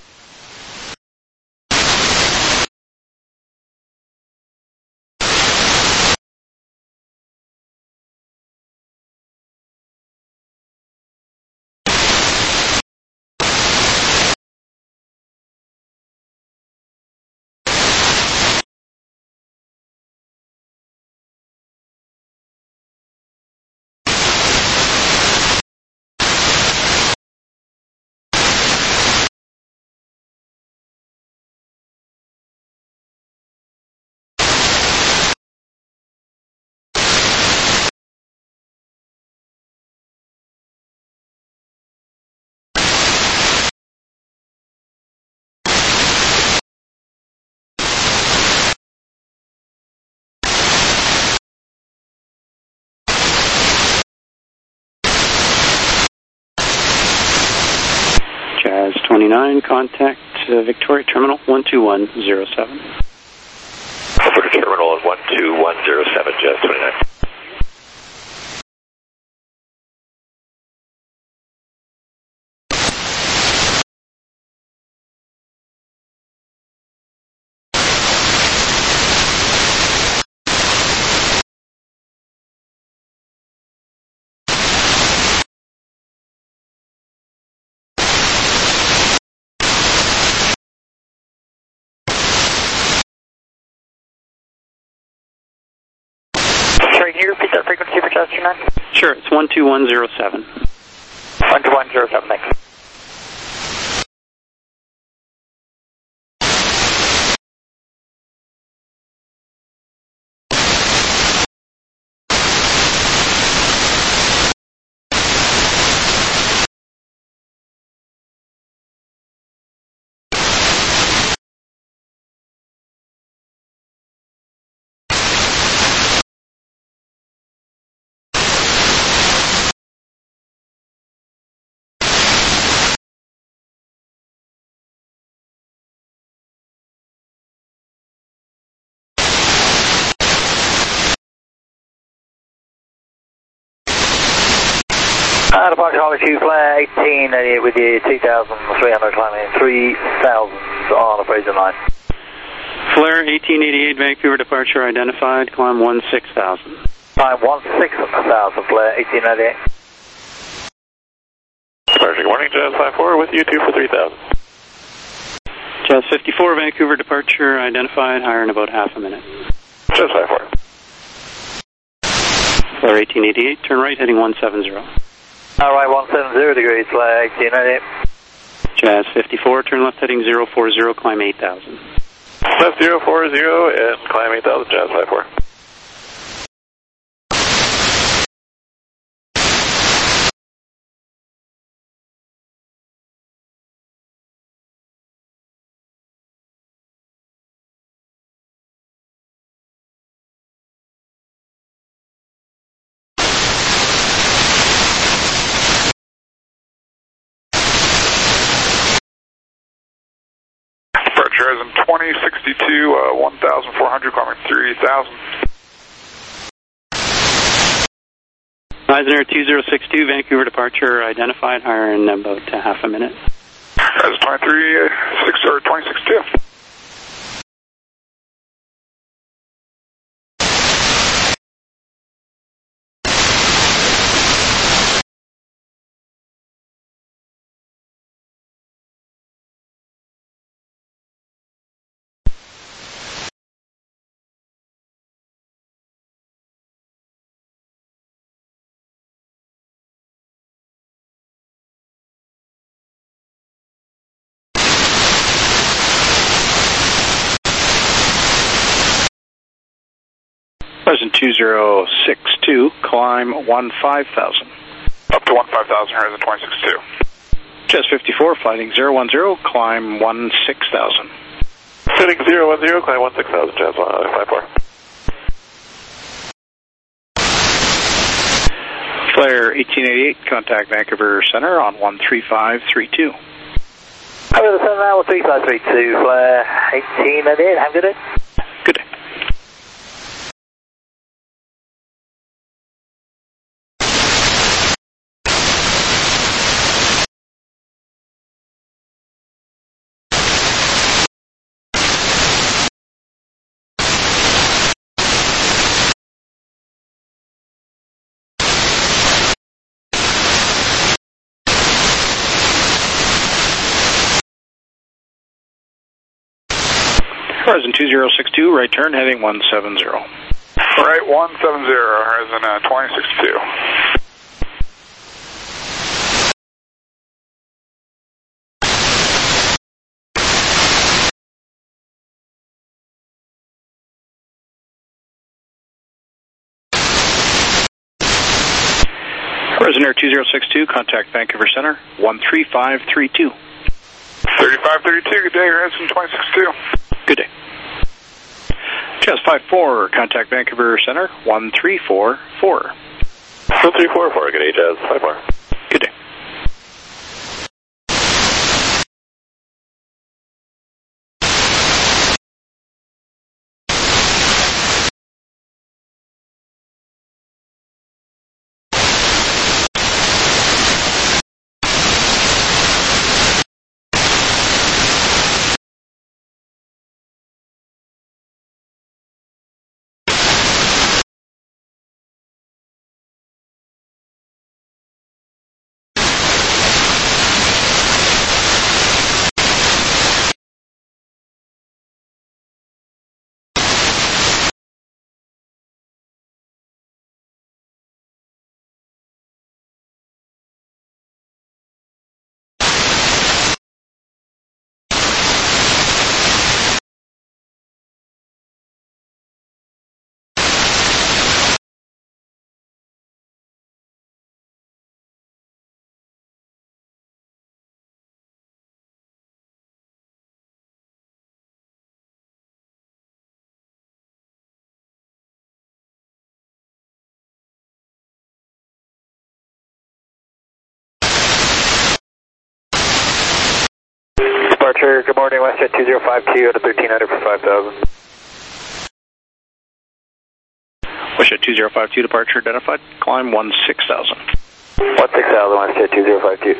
Jazz twenty-nine, contact uh, Victoria Terminal one two one zero seven. Over to Terminal one two one zero seven, Jazz twenty-nine. Sorry, can you repeat that frequency for Jazz two nine? Sure, it's one two one zero seven. one two one zero seven, thanks. Uh, departure Harvey two, flare eighteen eighty-eight with you, two thousand three hundred climbing three thousand on the Fraser line. Flare eighteen eighty-eight, Vancouver departure identified, climb one six thousand. Climb one six thousand, flare eighteen eighty-eight. Departure, good morning, Jazz five four, with you two for three thousand. Jazz fifty-four, Vancouver departure identified, higher in about half a minute. Jazz five four. Flare eighteen eighty-eight, turn right heading one seven zero. Alright, one seven zero degrees, flare eighteen eighty-eight. Jazz fifty-four, turn left heading zero four zero, climb eight thousand. Left zero four zero and climb eight thousand, Jazz five four. Departure as in twenty sixty-two, uh, one thousand four hundred, climbing three thousand. Eisner two zero six two, Vancouver departure identified, higher in about uh, half a minute. That's twenty-three six or twenty-six two. Pleasant two zero six two, climb one five thousand. Up to one five thousand, Horizon twenty-six two. Chess fifty-four, flighting zero one zero, climb one six thousand. Setting zero one zero, climb one six thousand, Chess five four. Flare eighteen eighty-eight, contact Vancouver Center on one three five three two. Over the Center now, one three five three two, Flare eighteen eighty-eight, have a good day. Good day. Horizon two zero six two, right turn, heading one seven zero. Right, one seven zero, Horizon uh, twenty-six two. Horizon Air two zero six two, contact Vancouver Center, one three five three two. thirty-five thirty-two, good day, Horizon twenty-six two. Good day. Chess five four, contact Vancouver Center, one three four four. one three four four, good day, Chess five four. Good day. Departure, good morning, WestJet two zero five two, out of thirteen hundred for five thousand. WestJet two zero five two, departure identified, climb one six thousand. one six thousand, WestJet two zero five two.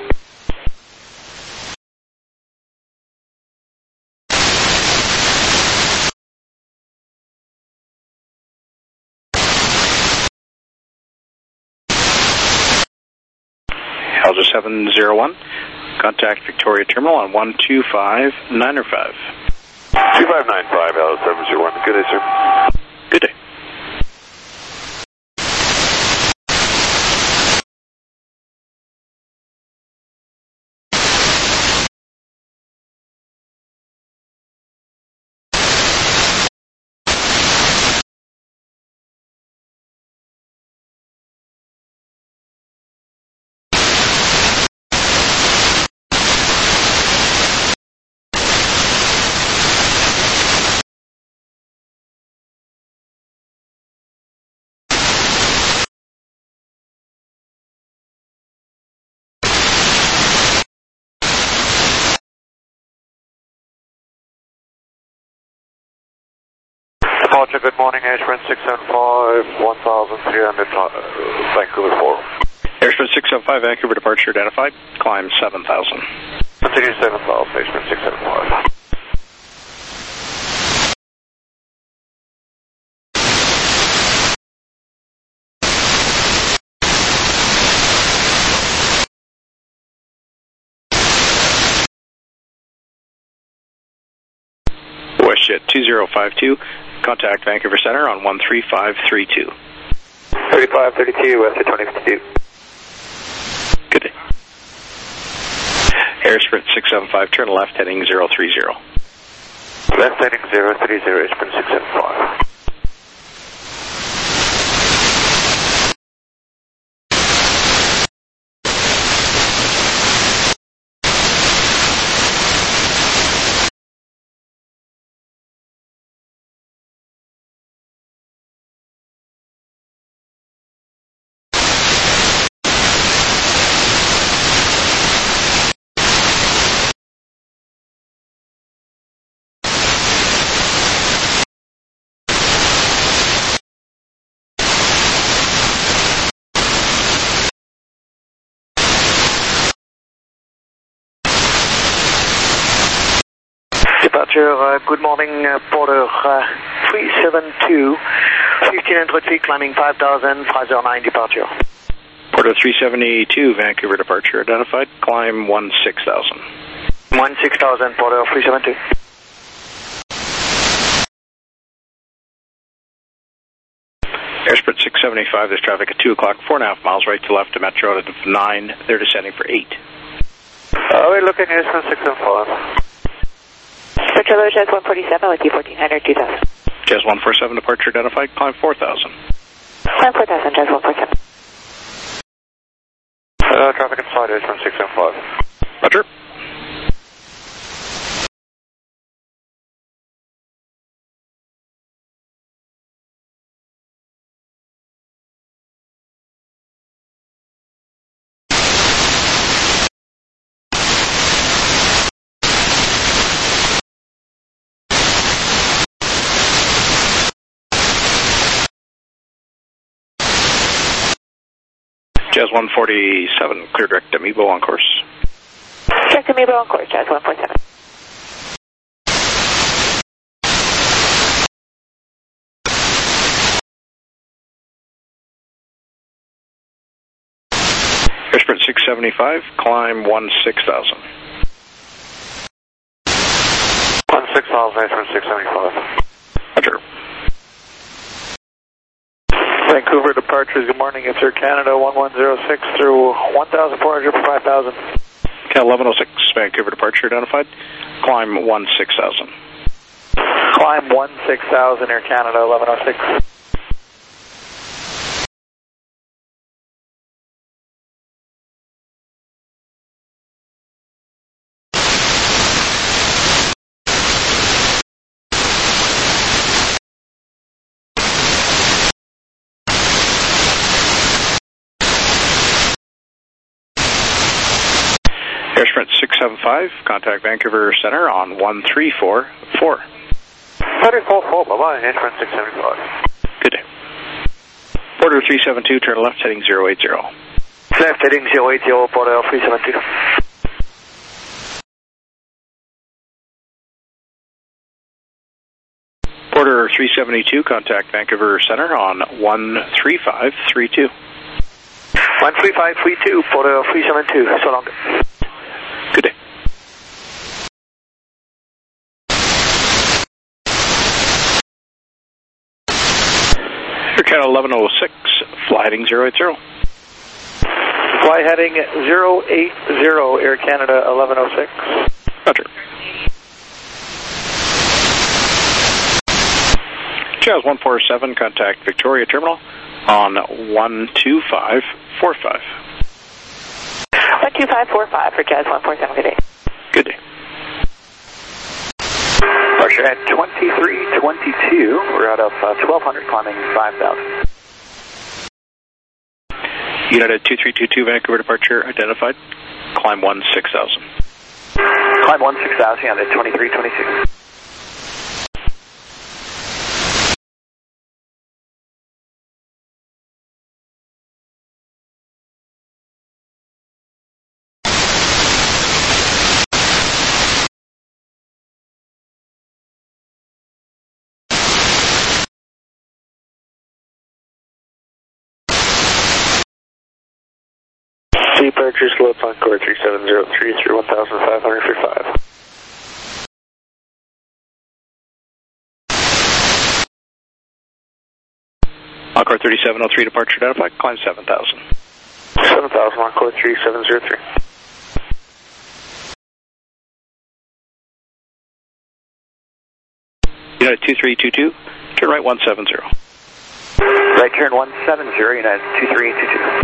Alger seven zero one, contact Victoria Terminal on one two five nine five. two five nine five, L seven zero one, good day, sir. Good day. Departure, good morning, Airsprint six seven five, one thousand three hundred, uh, Vancouver four. Airsprint six seven five, Vancouver departure identified. Climb seven thousand. Continue seven thousand, Airsprint six seven five. WestJet two zero five two, contact Vancouver Center on one three five three two. thirty-five thirty-two, WestJet twenty fifty-two. Good day. Airsprint six seven five, turn left heading zero three zero. Left heading zero three zero, Airsprint six seven five. Departure, uh, good morning, uh, Porter uh, three seven two, fifteen hundred feet, climbing five thousand, five zero nine departure. Porter three seventy-two, Vancouver departure identified. Climb one six thousand. one six thousand, Porter three seven two. Airsprint six seventy-five, there's traffic at two o'clock, four and a half miles right to left to Metro at nine. They're descending for eight. Uh, we're looking at Airsprint six seven five. Central Jazz one forty-seven with you fourteen hundred, two thousand. Jazz one forty-seven, departure identified. Climb four thousand. Climb four thousand, Jazz one forty-seven. Uh, traffic inside Airsprint six seven five. Roger. Jazz one forty-seven, clear direct Amiibo on course. Direct Amiibo on course, Jazz one forty-seven. Airsprint six seventy-five, climb one six thousand. one six thousand, Airsprint six seventy-five. Roger. Vancouver departures, good morning, it's Air Canada one one zero six through one thousand four hundred for five thousand. Cal eleven oh six, Vancouver departure identified. Climb one six thousand. Climb one six thousand, Air Canada eleven oh six. Airsprint six seven five, contact Vancouver Center on one three four four. thirty-four four, bye-bye, Airsprint six seventy-five. Good day. Porter three seven two, turn left heading zero eight zero. Left heading zero eight zero, Porter three seven two. Porter three seventy-two, contact Vancouver Center on one three five three two. one three five three two, Porter three seven two, so long. Good day. Air Canada eleven oh six, fly heading zero eight zero. Fly heading zero eight zero, Air Canada eleven oh six. Roger. Jazz one forty-seven, contact Victoria Terminal on one two five four five. one two five four five for Jazz one forty-seven, good day. Good day. Departure at twenty-three twenty-two, we're out of uh, twelve hundred, climbing five thousand. United two three two two, Vancouver departure identified. Climb one six thousand. Climb one six thousand, United twenty-three twenty-two. departures, loads Encore three seven zero three through one thousand five hundred for five. Encore thirty-seven oh three, departure identified, climb seven thousand. seven thousand, Encore three seven zero three. United two three two two, turn right one seven zero. Right turn one seven zero, United two three two two.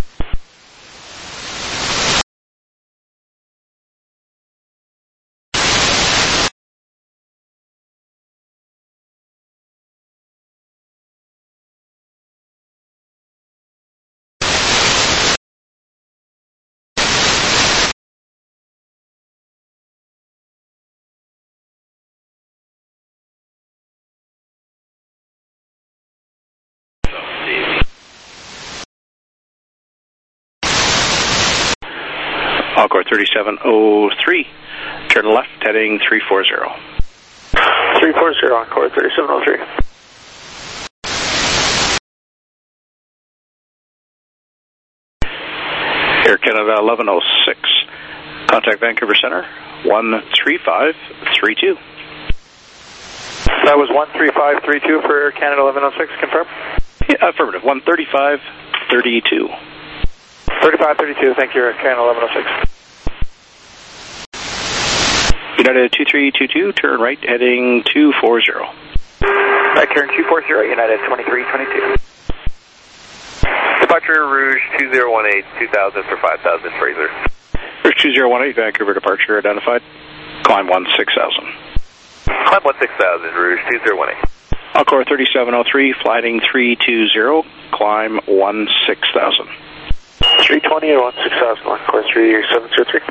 Encore thirty-seven oh three, turn left heading three four zero. three four zero, Encore thirty-seven oh three. Air Canada eleven oh six, contact Vancouver Center, one three five three two. That was one three five three two for Air Canada eleven oh six, confirm? Yeah, affirmative, one thirty-five thirty-two. thirty-five thirty-two, thank you, Air Canada eleven oh six. United two three two two, turn right heading two four zero. Right turn two four zero, United twenty-three twenty-two. Departure Rouge two zero one eight, two thousand for five thousand, Fraser. Rouge two zero one eight, Vancouver departure identified, climb one six thousand. Climb one six thousand, Rouge two zero one eight. Encore thirty-seven oh three, flighting three two zero, climb one six thousand. three twenty or one six thousand, Encore three seven zero three.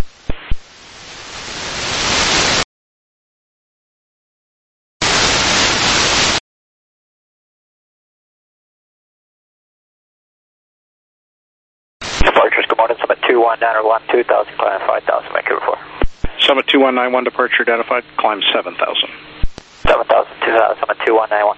Departures, good morning, Summit two one nine one, two thousand, climb five thousand, Vancouver four. Summit two one nine one, departure identified, climb seven thousand. seven thousand, two thousand, Summit two one nine one.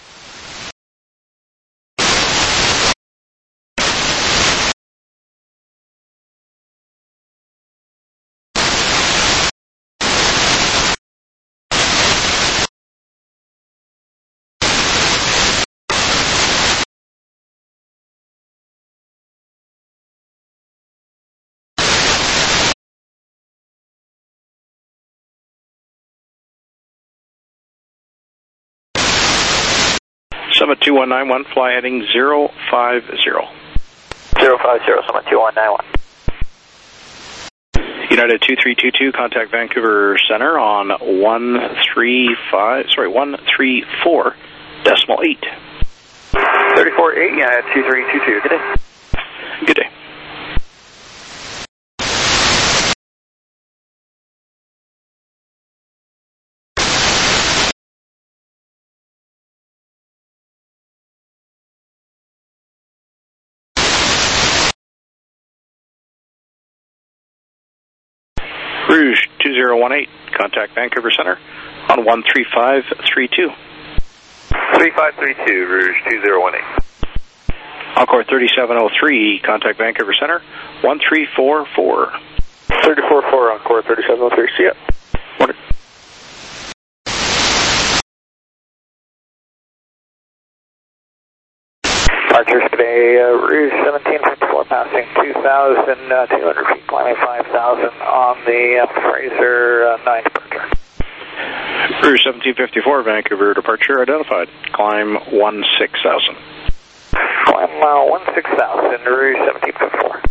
Summit two one nine one, fly heading zero five zero. zero five zero, Summit two one nine one. United two three two two, contact Vancouver Center on one three five, sorry, one three four decimal eight. thirty-four eight, United two three two two, good day. Good day. Rouge two zero one eight, contact Vancouver Center on one three five three two. three five three two, Rouge two zero one eight. Encore thirty-seven oh three, contact Vancouver Center, one three four four. thirty-four four, Encore thirty-seven oh three, see ya. Order. Departures today, uh, Rouge seventeen fifty-four, passing two thousand two hundred feet, climbing five thousand on the uh, Fraser uh, nine departure. Rouge seventeen fifty-four, Vancouver departure identified, climb one six thousand. Climb uh, one six thousand, Rouge seventeen fifty-four.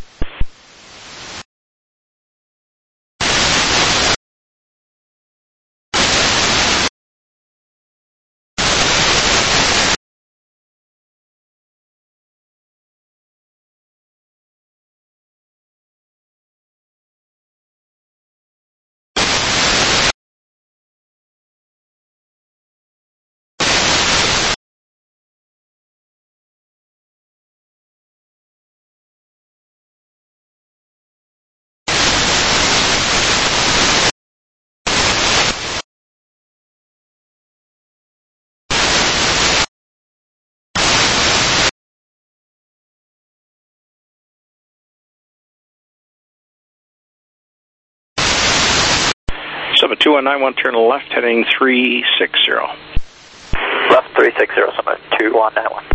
Summit two one nine one, turn left, heading three six zero. Left three six zero, Summit two one nine one.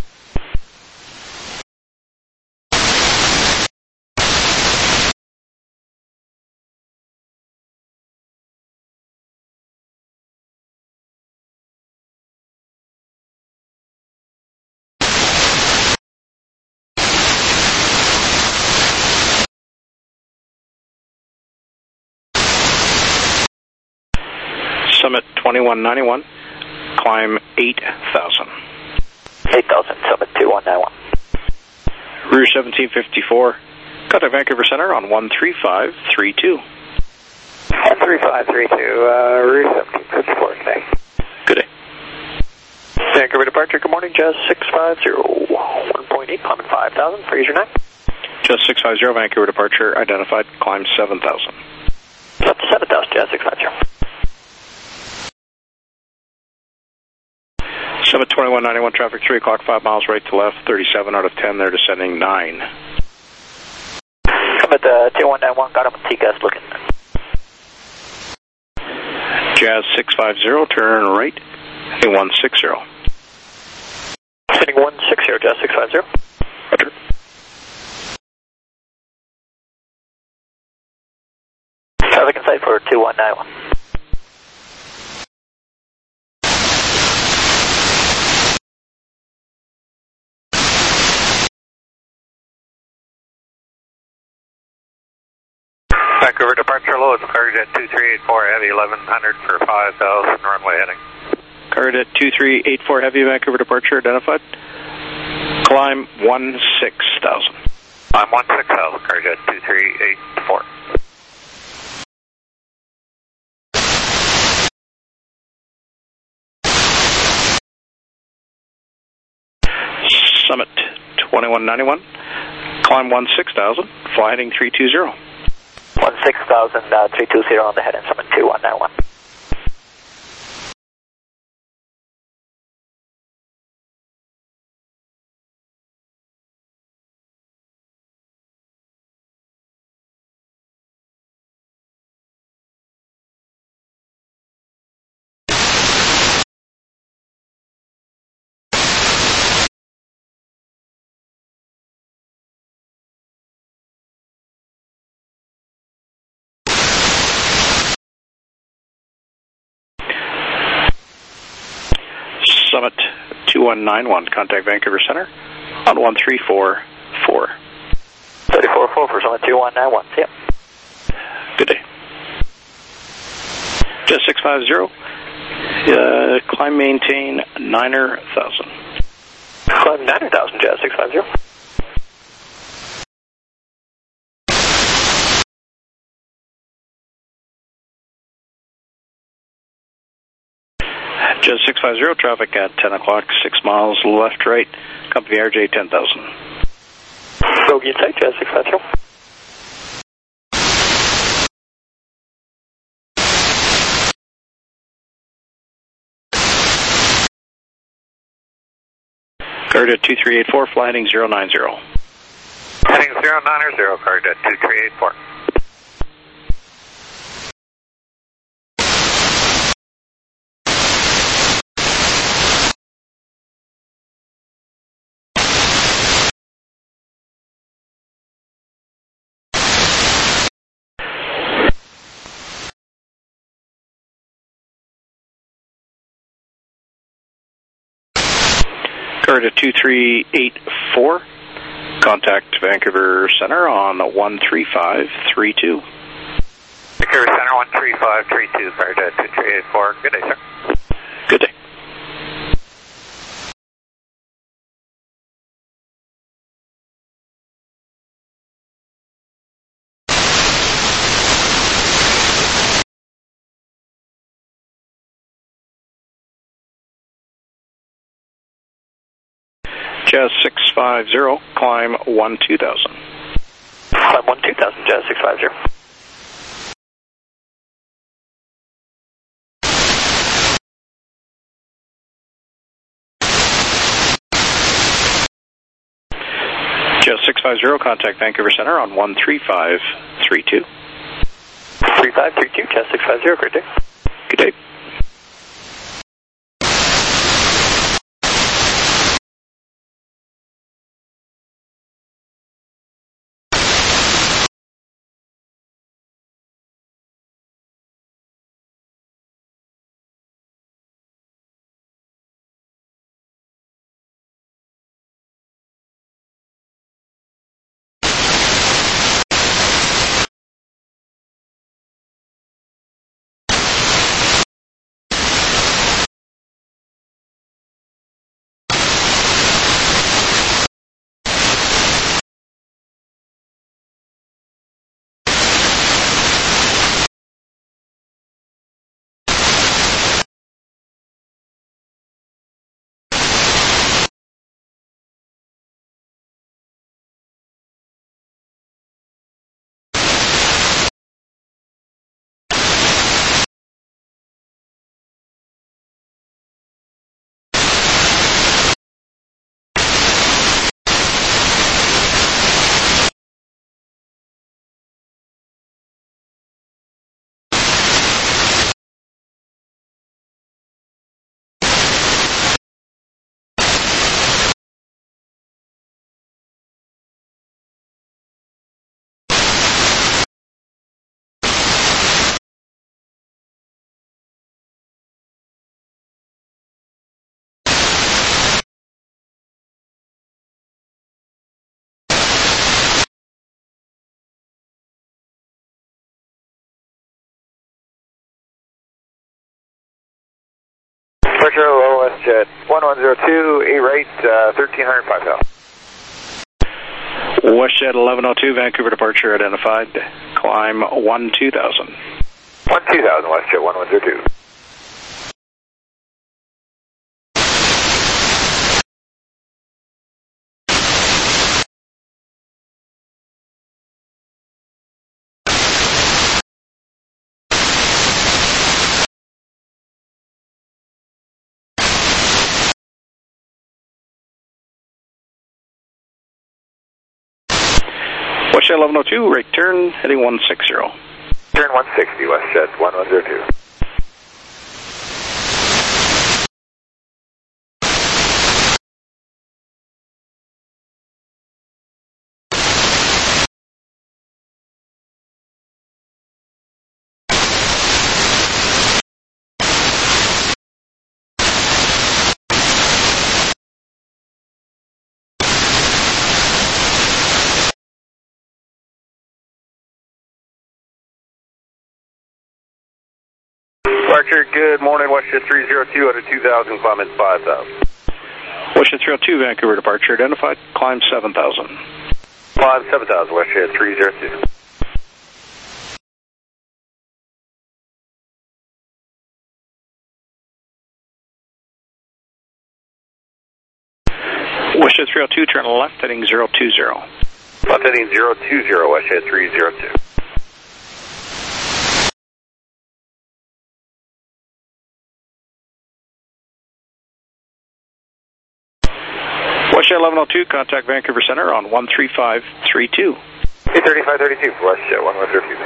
Summit twenty-one ninety-one, climb eight thousand. eight thousand, Summit two one nine one. Rouge seventeen fifty-four, contact Vancouver Center on one three five three two. one three five three two, uh, Rouge seventeen fifty-four, today. Good day. Vancouver departure, good morning, Jazz six five zero, one point eight, climbing five thousand, Fraser nine. Jazz six five zero, Vancouver departure, identified, climb seven thousand. Up to seven thousand, Jazz six five zero. Summit twenty-one ninety-one, traffic three o'clock, five miles right to left, thirty-seven out of ten, they're descending nine. Summit uh, two one nine one, got him with T gas looking. Jazz six five zero, turn right, heading one six zero. Heading one six zero, Jazz six five zero. Roger. Traffic in sight for two one nine one. Vancouver departure low, it's Cargojet two three eight four heavy, eleven hundred for five thousand, runway heading. Cargojet two three eight four heavy, Vancouver departure, identified. Climb one six thousand. I'm one six thousand, Cargojet two three eight four. Summit twenty-one ninety-one, climb one six thousand, fly heading three two zero. one six thousand, uh, three two zero on the head and Summit two one nine one. Summit two one nine one, contact Vancouver Center on one three four four. thirty-four four for Summit two one nine one, see ya. Good day. Jazz six five zero, uh, climb maintain niner thousand. Climb niner thousand, Jazz six five zero. Jazz six five zero, traffic at ten o'clock, six miles left, right, company R J ten thousand. Bogey in sight, Jazz six five zero. Cargojet two three eight four, fly heading zero nine zero. Heading zero nine zero, Cargojet two three eight four. Cargojet two three eight four, contact Vancouver Center on one three five three two. Vancouver Center one three five three two, Cargojet two three eight four. Good day, sir. Good day. Jazz six five zero, climb one two thousand. Climb one two thousand, Jazz six five zero. Jazz six five zero, contact Vancouver Center on one three five three two. three five three two, test six five zero, great day. Good day. Departure O S Jet one one zero two, A right, uh, thirteen hundred, five thousand. WestJet eleven oh two, Vancouver departure identified. Climb one two thousand. one two thousand, WestJet one one zero two. WestJet eleven oh two, right turn, heading one sixty. Turn one sixty, WestJet one one zero two. Departure, good morning, WestJet three zero two out of two thousand, climbing five thousand. WestJet three oh two, Vancouver departure identified. Climb seven thousand. Climb seven thousand, WestJet three zero two. WestJet three oh two, turn left, heading zero two zero. Left heading zero two zero, WestJet three zero two. WestJet eleven oh two, contact Vancouver Center on one three five three two. eight thirty-five thirty-two, WestJet one one zero two.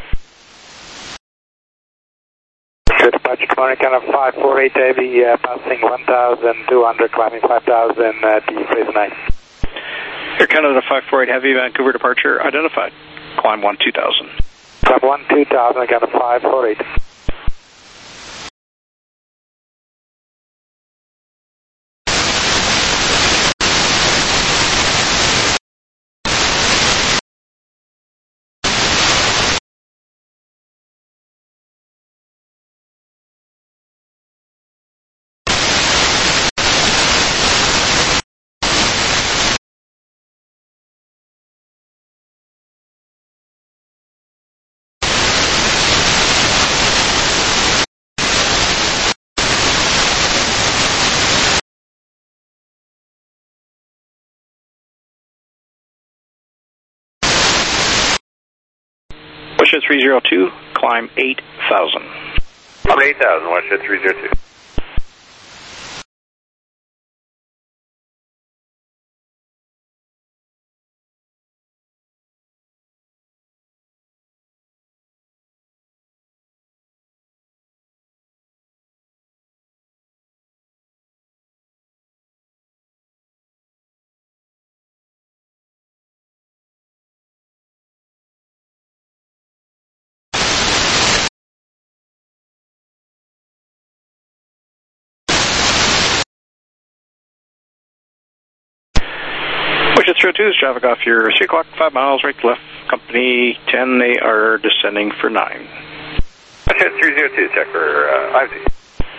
Good departure, tomorrow, Canada five four eight heavy, uh, passing one thousand two hundred, climbing five thousand, uh, D, phase nine. Air Canada five four eight Heavy, Vancouver departure identified. Climb one two thousand. Climb one two thousand, Canada five four eight. WestJet three zero two, climb eight thousand. Climb eight thousand, WestJet three zero two. Wish three oh two is traffic off your three o'clock, five miles, right to left, company ten, they are descending for nine. Wish three oh two, check for uh, five Z.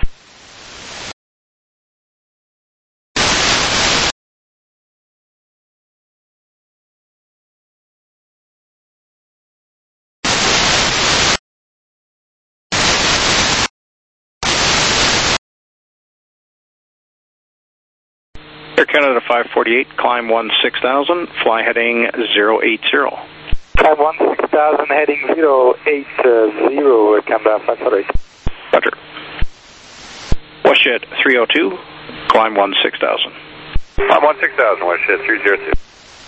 Air Canada five forty-eight, climb one six thousand, fly heading zero eight zero. Climb one six thousand, heading zero eight zero, Air Canada five forty-eight. Roger. WestJet three oh two, climb one six thousand. Climb one six thousand, WestJet three oh two.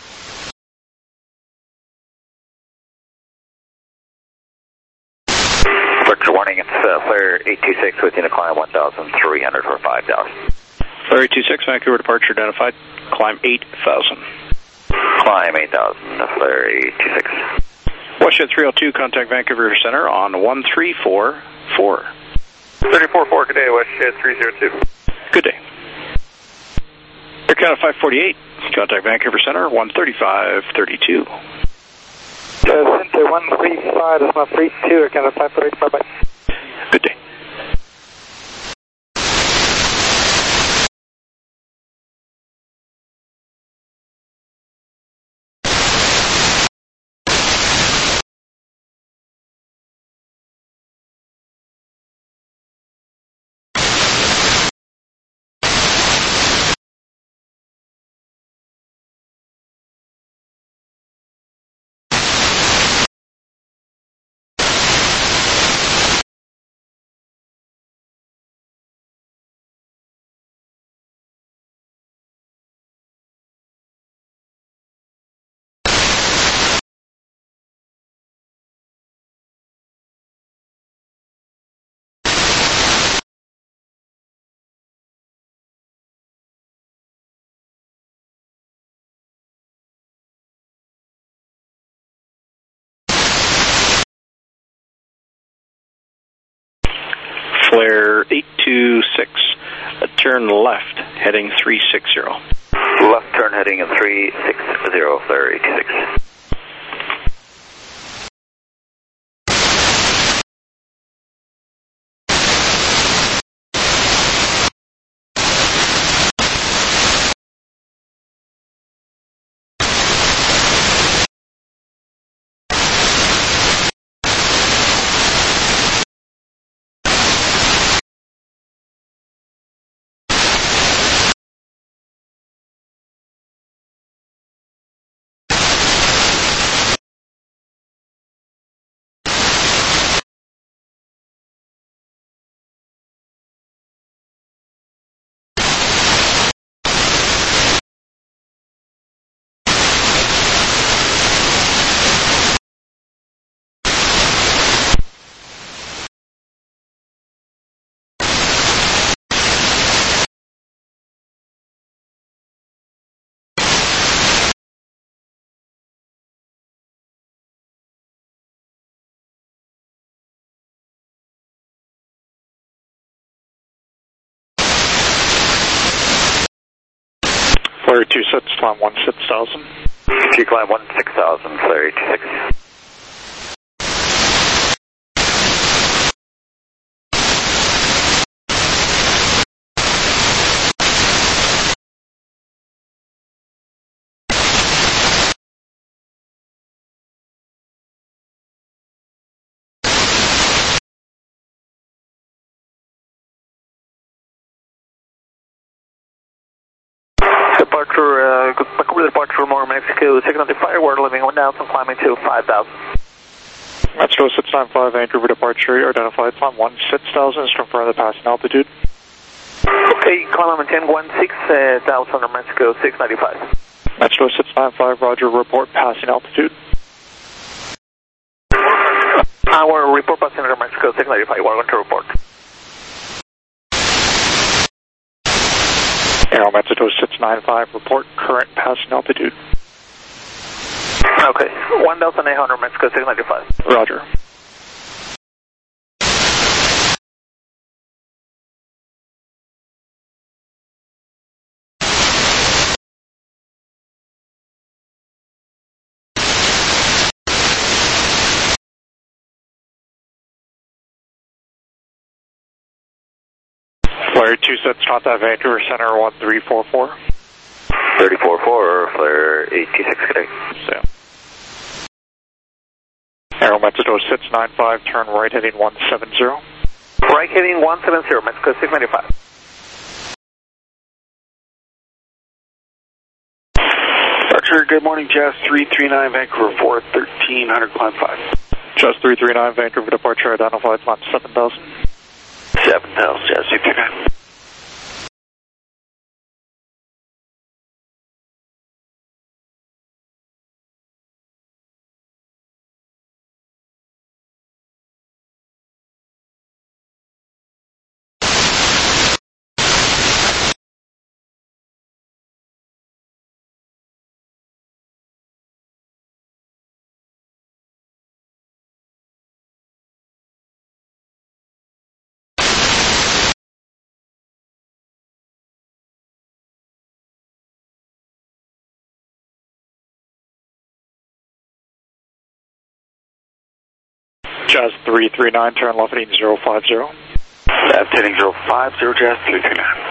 Departure warning, it's uh, Flare eight two six within a climb one thousand three hundred for five thousand. Flare eight two six, Vancouver departure identified, climb eight thousand. Climb eight thousand, Flare eight two six. WestJet three oh two, contact Vancouver Center on one three four four. thirty-four four, good day, WestJet three oh two. Good day. Air Canada five forty-eight, contact Vancouver Center one thirty-five thirty-two. Uh, Center one three five, that's my three two, Air Canada five forty-eight, bye bye. Good day. Flare eight two six, turn left, heading three six zero. Left turn heading in three six zero, Flare eight two six. Flare two six, climb one six thousand. G climb one six thousand, Flare eight two six. Departure, uh, Vancouver departure from More Mexico, six ninety-five, we're leaving one thousand, climbing to five thousand. Metro six nine five, Vancouver departure, identified, climb one six thousand, is confirmed the passing altitude. Okay, climb maintain one six thousand, New Mexico, six ninety-five. Metro six nine five, roger, report passing altitude. Our report passing New Mexico, six ninety-five, we're going to report. Aero Mexico six nine five, report current passing altitude. Okay, one thousand eight hundred, Mexico six ninety-five. Roger. Flare two sets, contact Vancouver Center one three four four. three four four, Flare eight two six, good day. So. Aero Mexico six nine five, turn right heading one seven zero. Right heading one seven zero, Mexico six ninety-five. Departure, good morning, Jazz three three nine, Vancouver four, thirteen hundred, climb five. Jazz three three nine, Vancouver departure, identified, climb seven thousand. seven thousand, Jazz three three nine. Jazz three three nine, turn left heading zero five zero. Left heading zero five zero, Jazz three three nine.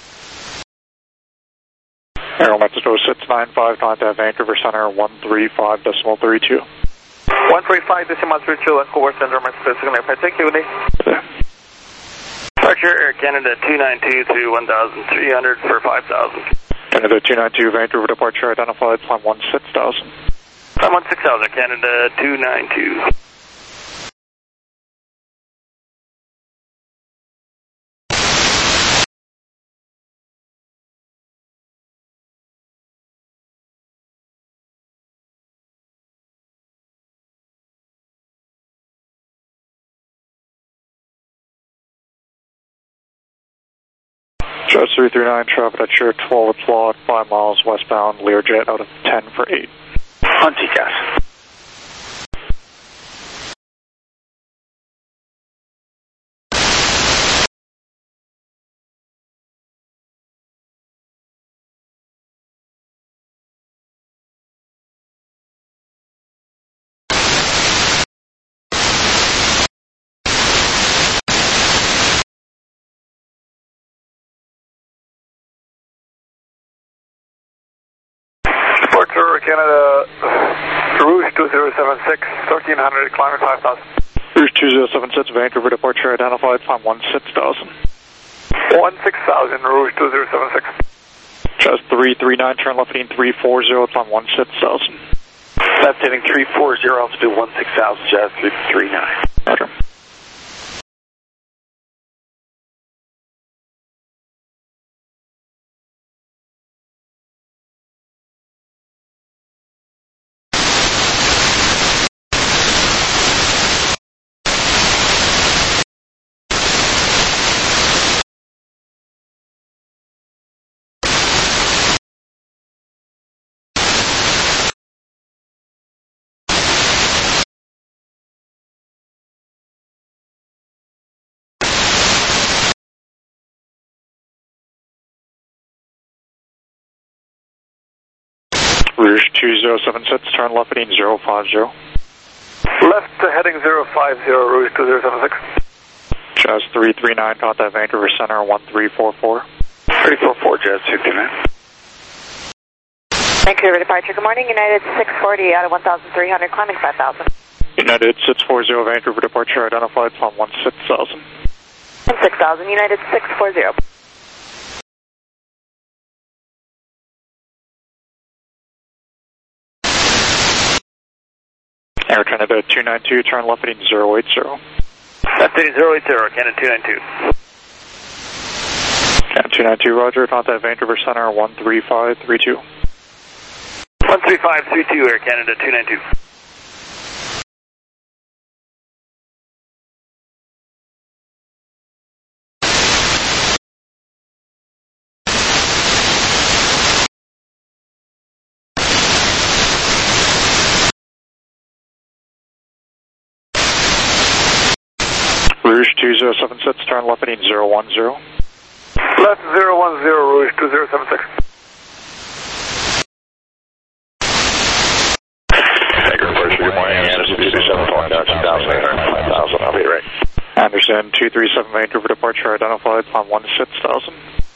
Aero Mexico six nine five, contact Vancouver Center one three five decimal three two. one three five decimal three two, Vancouver Center, Mexico six ninety-five, thank you, good day. Departure, Air Canada two nine two to one thousand three hundred for five thousand. Canada two nine two, Vancouver departure, identified, climb one six thousand. Climb one six thousand, Canada two nine two. Jazz three three nine, traffic at Share twelve o'clock, five miles westbound, Learjet out of ten for eight. On T C A S. Departure, Canada, Rouge two zero seven six, thirteen hundred, climbing five thousand. Rouge two zero seven six, Vancouver departure, identified, climb one six thousand. one six thousand, Rouge two zero seven six. Jazz three three nine, turn left heading three four zero, climb one six thousand. Left heading three four zero, altitude one six thousand, Jazz three three nine. Roger. Rouge two zero seven six, turn left heading zero five zero. Left heading zero five zero, Rouge two zero seven six. Jazz three three nine, contact Vancouver Center one three four four. three four four, Jazz two three nine. Vancouver departure, good morning, United six forty out of one thousand three hundred, climbing five thousand. United six four zero, Vancouver departure, identified, climb one six thousand. one six thousand, United six four zero. Air Canada two nine two, turn left heading zero eight zero. Left heading zero eight zero, Canada two nine two. Canada two nine two, roger, contact Vancouver Center one three five three two. one three five three two, Air Canada two nine two. Rouge two zero seven six, turn left heading zero one zero. Left zero one zero, Rouge two zero seven six. Good morning, I'll be right. Anderson, two three seven Vancouver departure identified, climb one six thousand.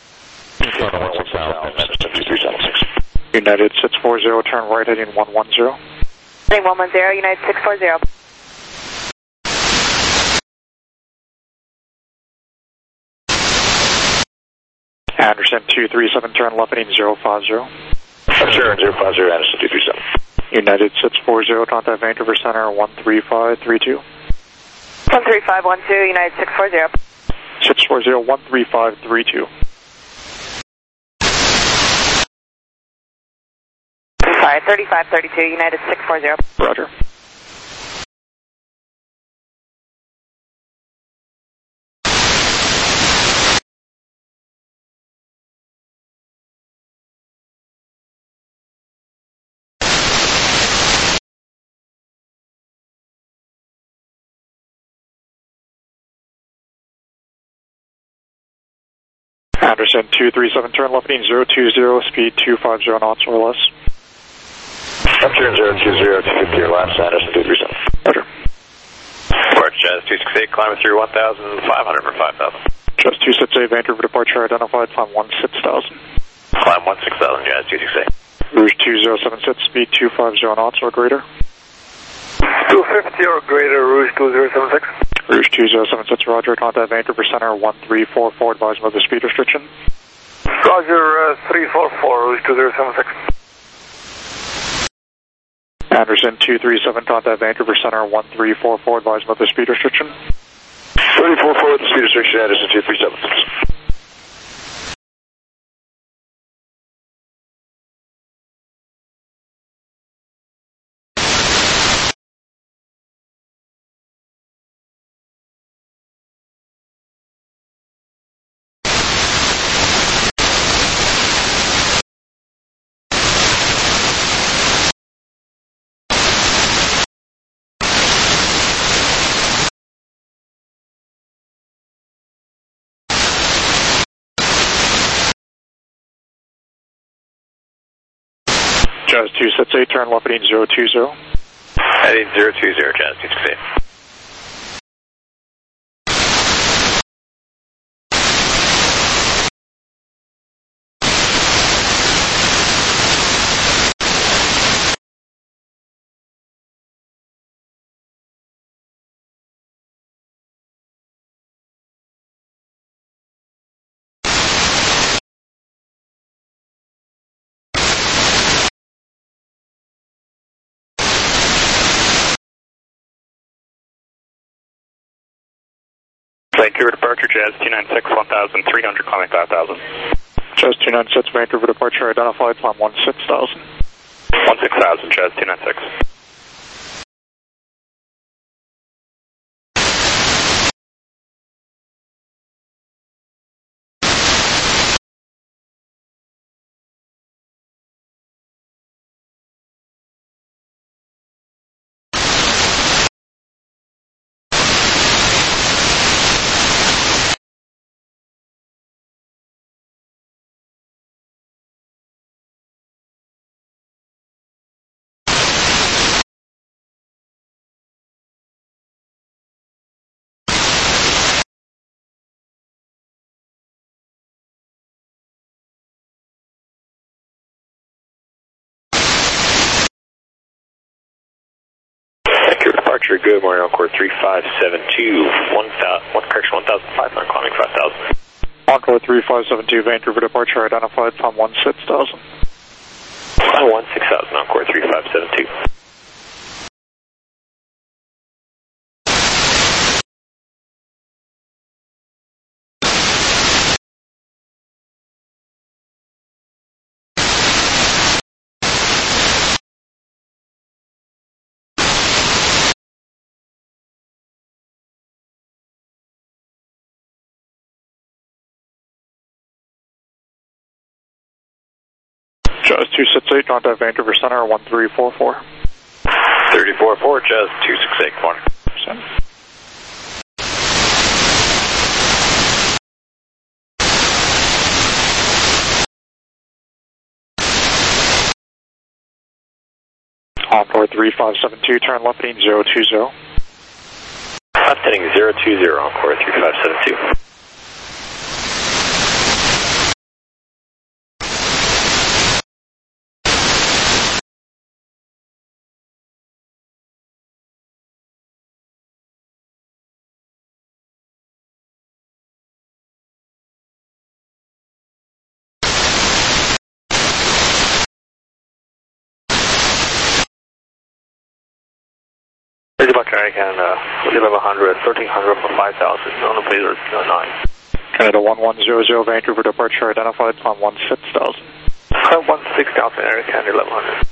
United six four zero, turn right heading one one zero. Heading one one zero, United six four zero. Anderson, two three seven, turn left heading zero five zero. Sure, zero five zero, Anderson, two three seven. United six four zero, contact Vancouver Center, one three five three two. one three five one two, United six four zero. six four zero, one three five three two. Sorry, thirty-five thirty-two, United six four zero. Roger. Anderson, two three seven, turn left heading zero two zero, speed two five zero knots or less. Up turn zero two zero, two fifty or less, Anderson, two three seven. Roger. Departure Jazz two six eight, climb through one thousand five hundred for five thousand. Jazz two six eight, Vancouver departure identified, climb one six thousand. Climb one six thousand, Jazz two six eight. Rouge two zero seven six, speed two five zero knots or greater. two fifty or greater, Rouge two zero seven six. Rouge two zero seven six, roger, contact Vancouver Center, one three four four, advisement of the speed restriction. Roger, uh, three four four, Rouge two zero seven six. Anderson, two three seven, contact Vancouver Center, one three four four, advisement of the speed restriction. three four four, the speed restriction, Anderson, two three seven six. Jazz two six eight, turn left heading zero two zero. Heading zero two zero, Jazz two six eight. Vancouver departure, Jazz two nine six, one thousand three hundred, climbing five thousand. Jazz two nine six, Vancouver departure identified, climb one six thousand. one six thousand, Jazz two nine six. Departure, good morning, Encore three five seven two, one thousand, one, correction, one thousand five hundred, climbing five thousand. Encore three five seven two, Vancouver departure identified, climb one six thousand. Climb one six thousand, Encore three five seven two. Jazz two six eight, contact Vancouver Center, one three four four. three four four, Jazz two six eight, good morning. Encore three five seven two, turn left heading zero two zero. Left heading zero two zero, Encore three five seven two. Departure Air Canada, eleven hundred, thirteen hundred for five thousand, on the Blazer nine. Canada one one zero zero, Vancouver departure identified, climb one six thousand. Climb one six thousand, Air Canada eleven hundred.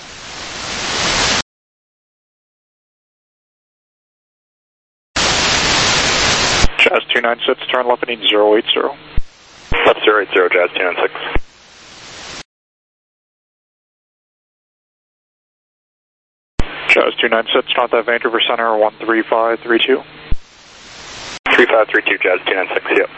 Jazz two nine six, turn left heading zero eight zero. Left zero eight zero, Jazz two nine six. Jazz two nine six, contact Vancouver Center one three five three two. three five three two, Jazz two nine six, yep.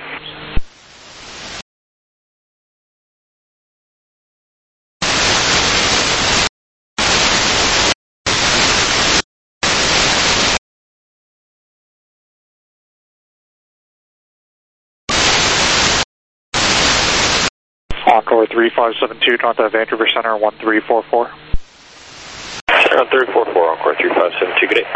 Encore three five seven two, contact Vancouver Center one three four four. Center three four four, Encore three five seven two, good day.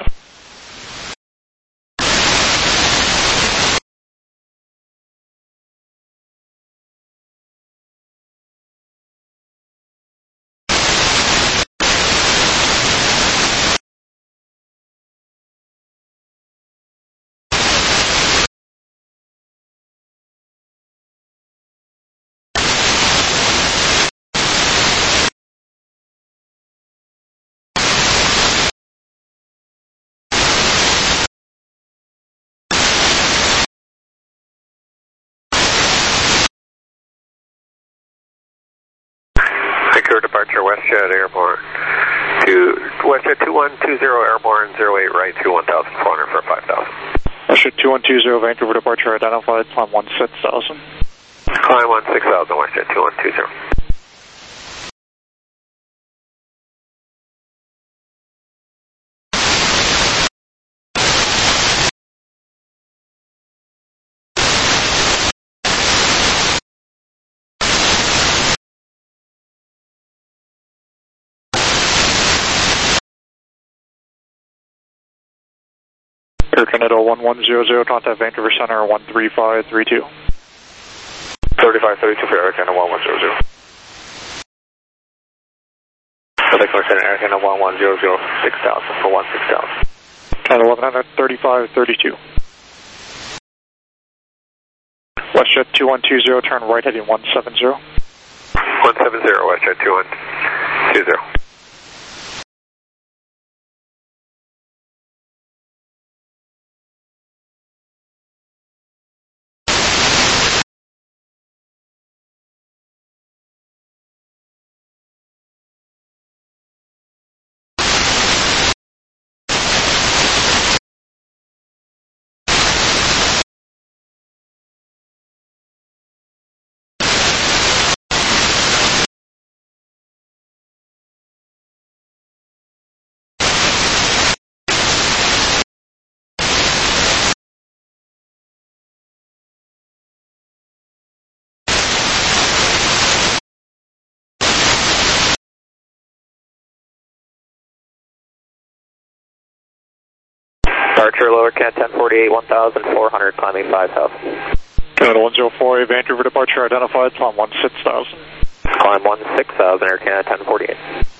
Vancouver departure, WestJet Airborne to WestJet two one two zero Airborne zero eight right to one thousand four hundred for five thousand. WestJet two one two zero, Vancouver departure identified, climb one six thousand. Climb one six thousand, WestJet two one two zero. Air Canada one one zero zero, contact Vancouver Center one three five three two. thirty-five thirty-two for Air Canada one one zero zero. Vancouver Center, Air Canada one one zero zero, six thousand for one six thousand. Canada eleven hundred, thirty-five thirty-two. WestJet two one two zero, turn right heading one seven zero. one seven zero, WestJet two one two zero. Departure lower cat ten forty-eight, one thousand four hundred, climbing five thousand. Canada one zero four eight, Vancouver departure identified, climb one six thousand. Climb one six thousand, Air Canada ten forty-eight.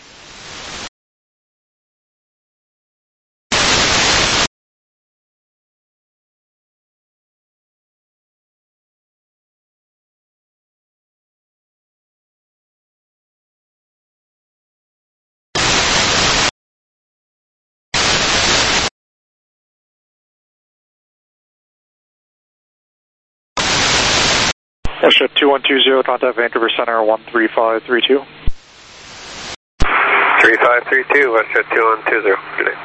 WestJet two one two zero, contact Vancouver Center one three five three two. three five three two, WestJet two one two zero. Good day.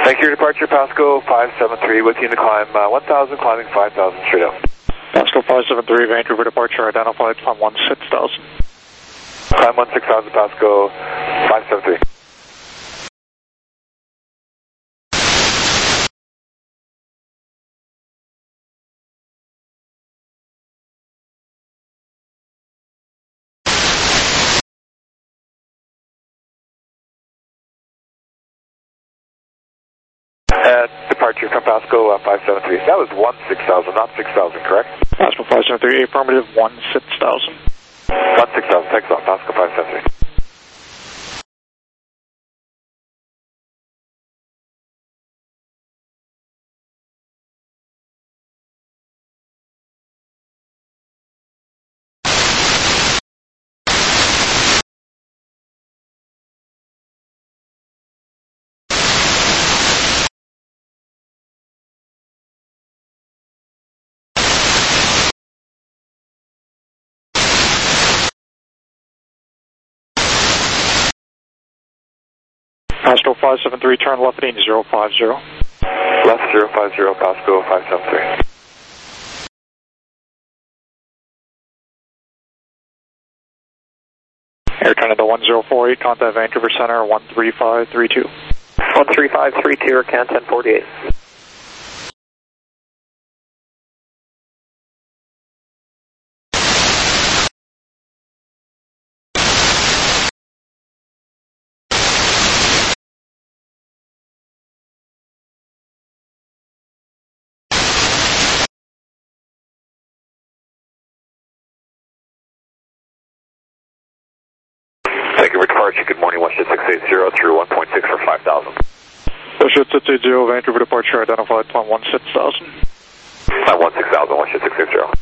Vancouver departure, Pasco five seven three, with you to climb uh, one thousand, climbing five thousand, straight up. Pasco five seven three, Vancouver departure, identified, climb one six thousand. Climb one six thousand, Pasco five seven three. Uh, departure from Pasco uh, five seven three. That was one six thousand, not six thousand, correct? Pasco five seven three, affirmative, one six thousand. one six thousand, takes off, Pasco five seven three. Pasco five seven three, turn left heading zero five zero. Left zero five zero, Pasco five seven three. Air turn into one zero four eight, contact Vancouver Center, one three five three two. one three five three two, or can ten forty-eight. Thank you for departure. Good morning, one six eight zero through one point six for five thousand. one six eight zero, Vancouver departure, identified, climb one six thousand. Climb one six thousand, one six eight zero.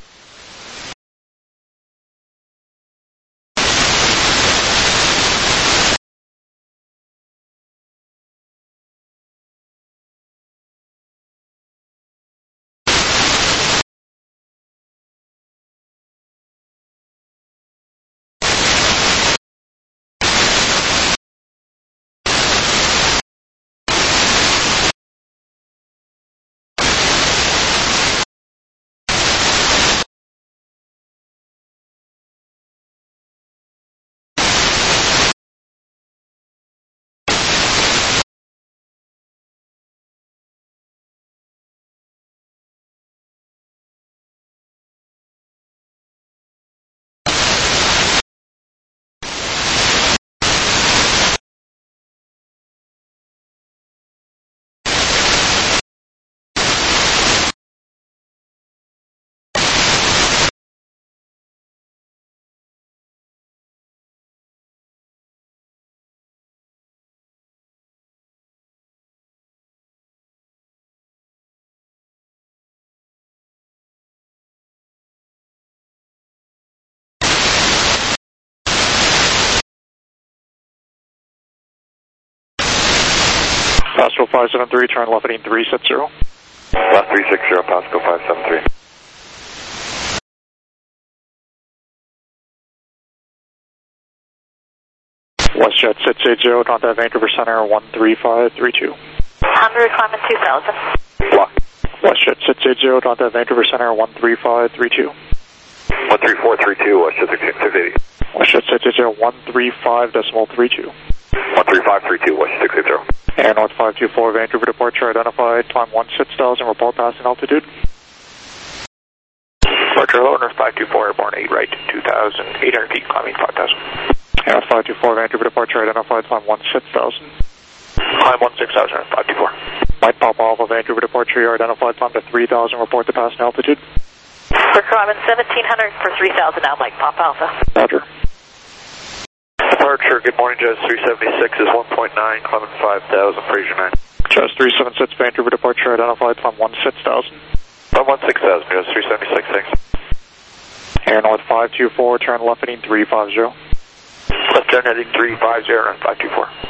Pasco five seven three, turn left heading three six zero. Left three six zero, Pasco five seven three. WestJet six eight zero, contact Vancouver Center, one three five three two. one hundred, climbing two thousand. Block. WestJet six eight zero, contact Vancouver Center, one three five three two. one three four three two, WestJet six eighty. WestJet six eight zero, one three five decimal three two. one three five three two, WestJet six eight zero. Air North five two four, Vancouver departure, identified, climb one six thousand, report passing altitude. Departure hello, North five two four, airborne eight right, two thousand eight hundred feet, climbing five thousand. Air North five two four, Vancouver departure, identified, climb one six thousand. Climb one six thousand, five two four. Mike Papa Alpha, Vancouver departure, you are identified, climb to three thousand, report to passing altitude. We're climbing seventeen hundred for three thousand now, Mike Papa Alpha. Roger. Departure, good morning, Jazz three seventy-six is one point nine, climbing five thousand, Fraser nine. Jazz three seventy-six, Vancouver departure, identified, climb one six thousand. Climb one six thousand, Jazz three seventy-six, thanks. Air North five two four, turn left heading three five zero. Left turn heading three five zero and five two four.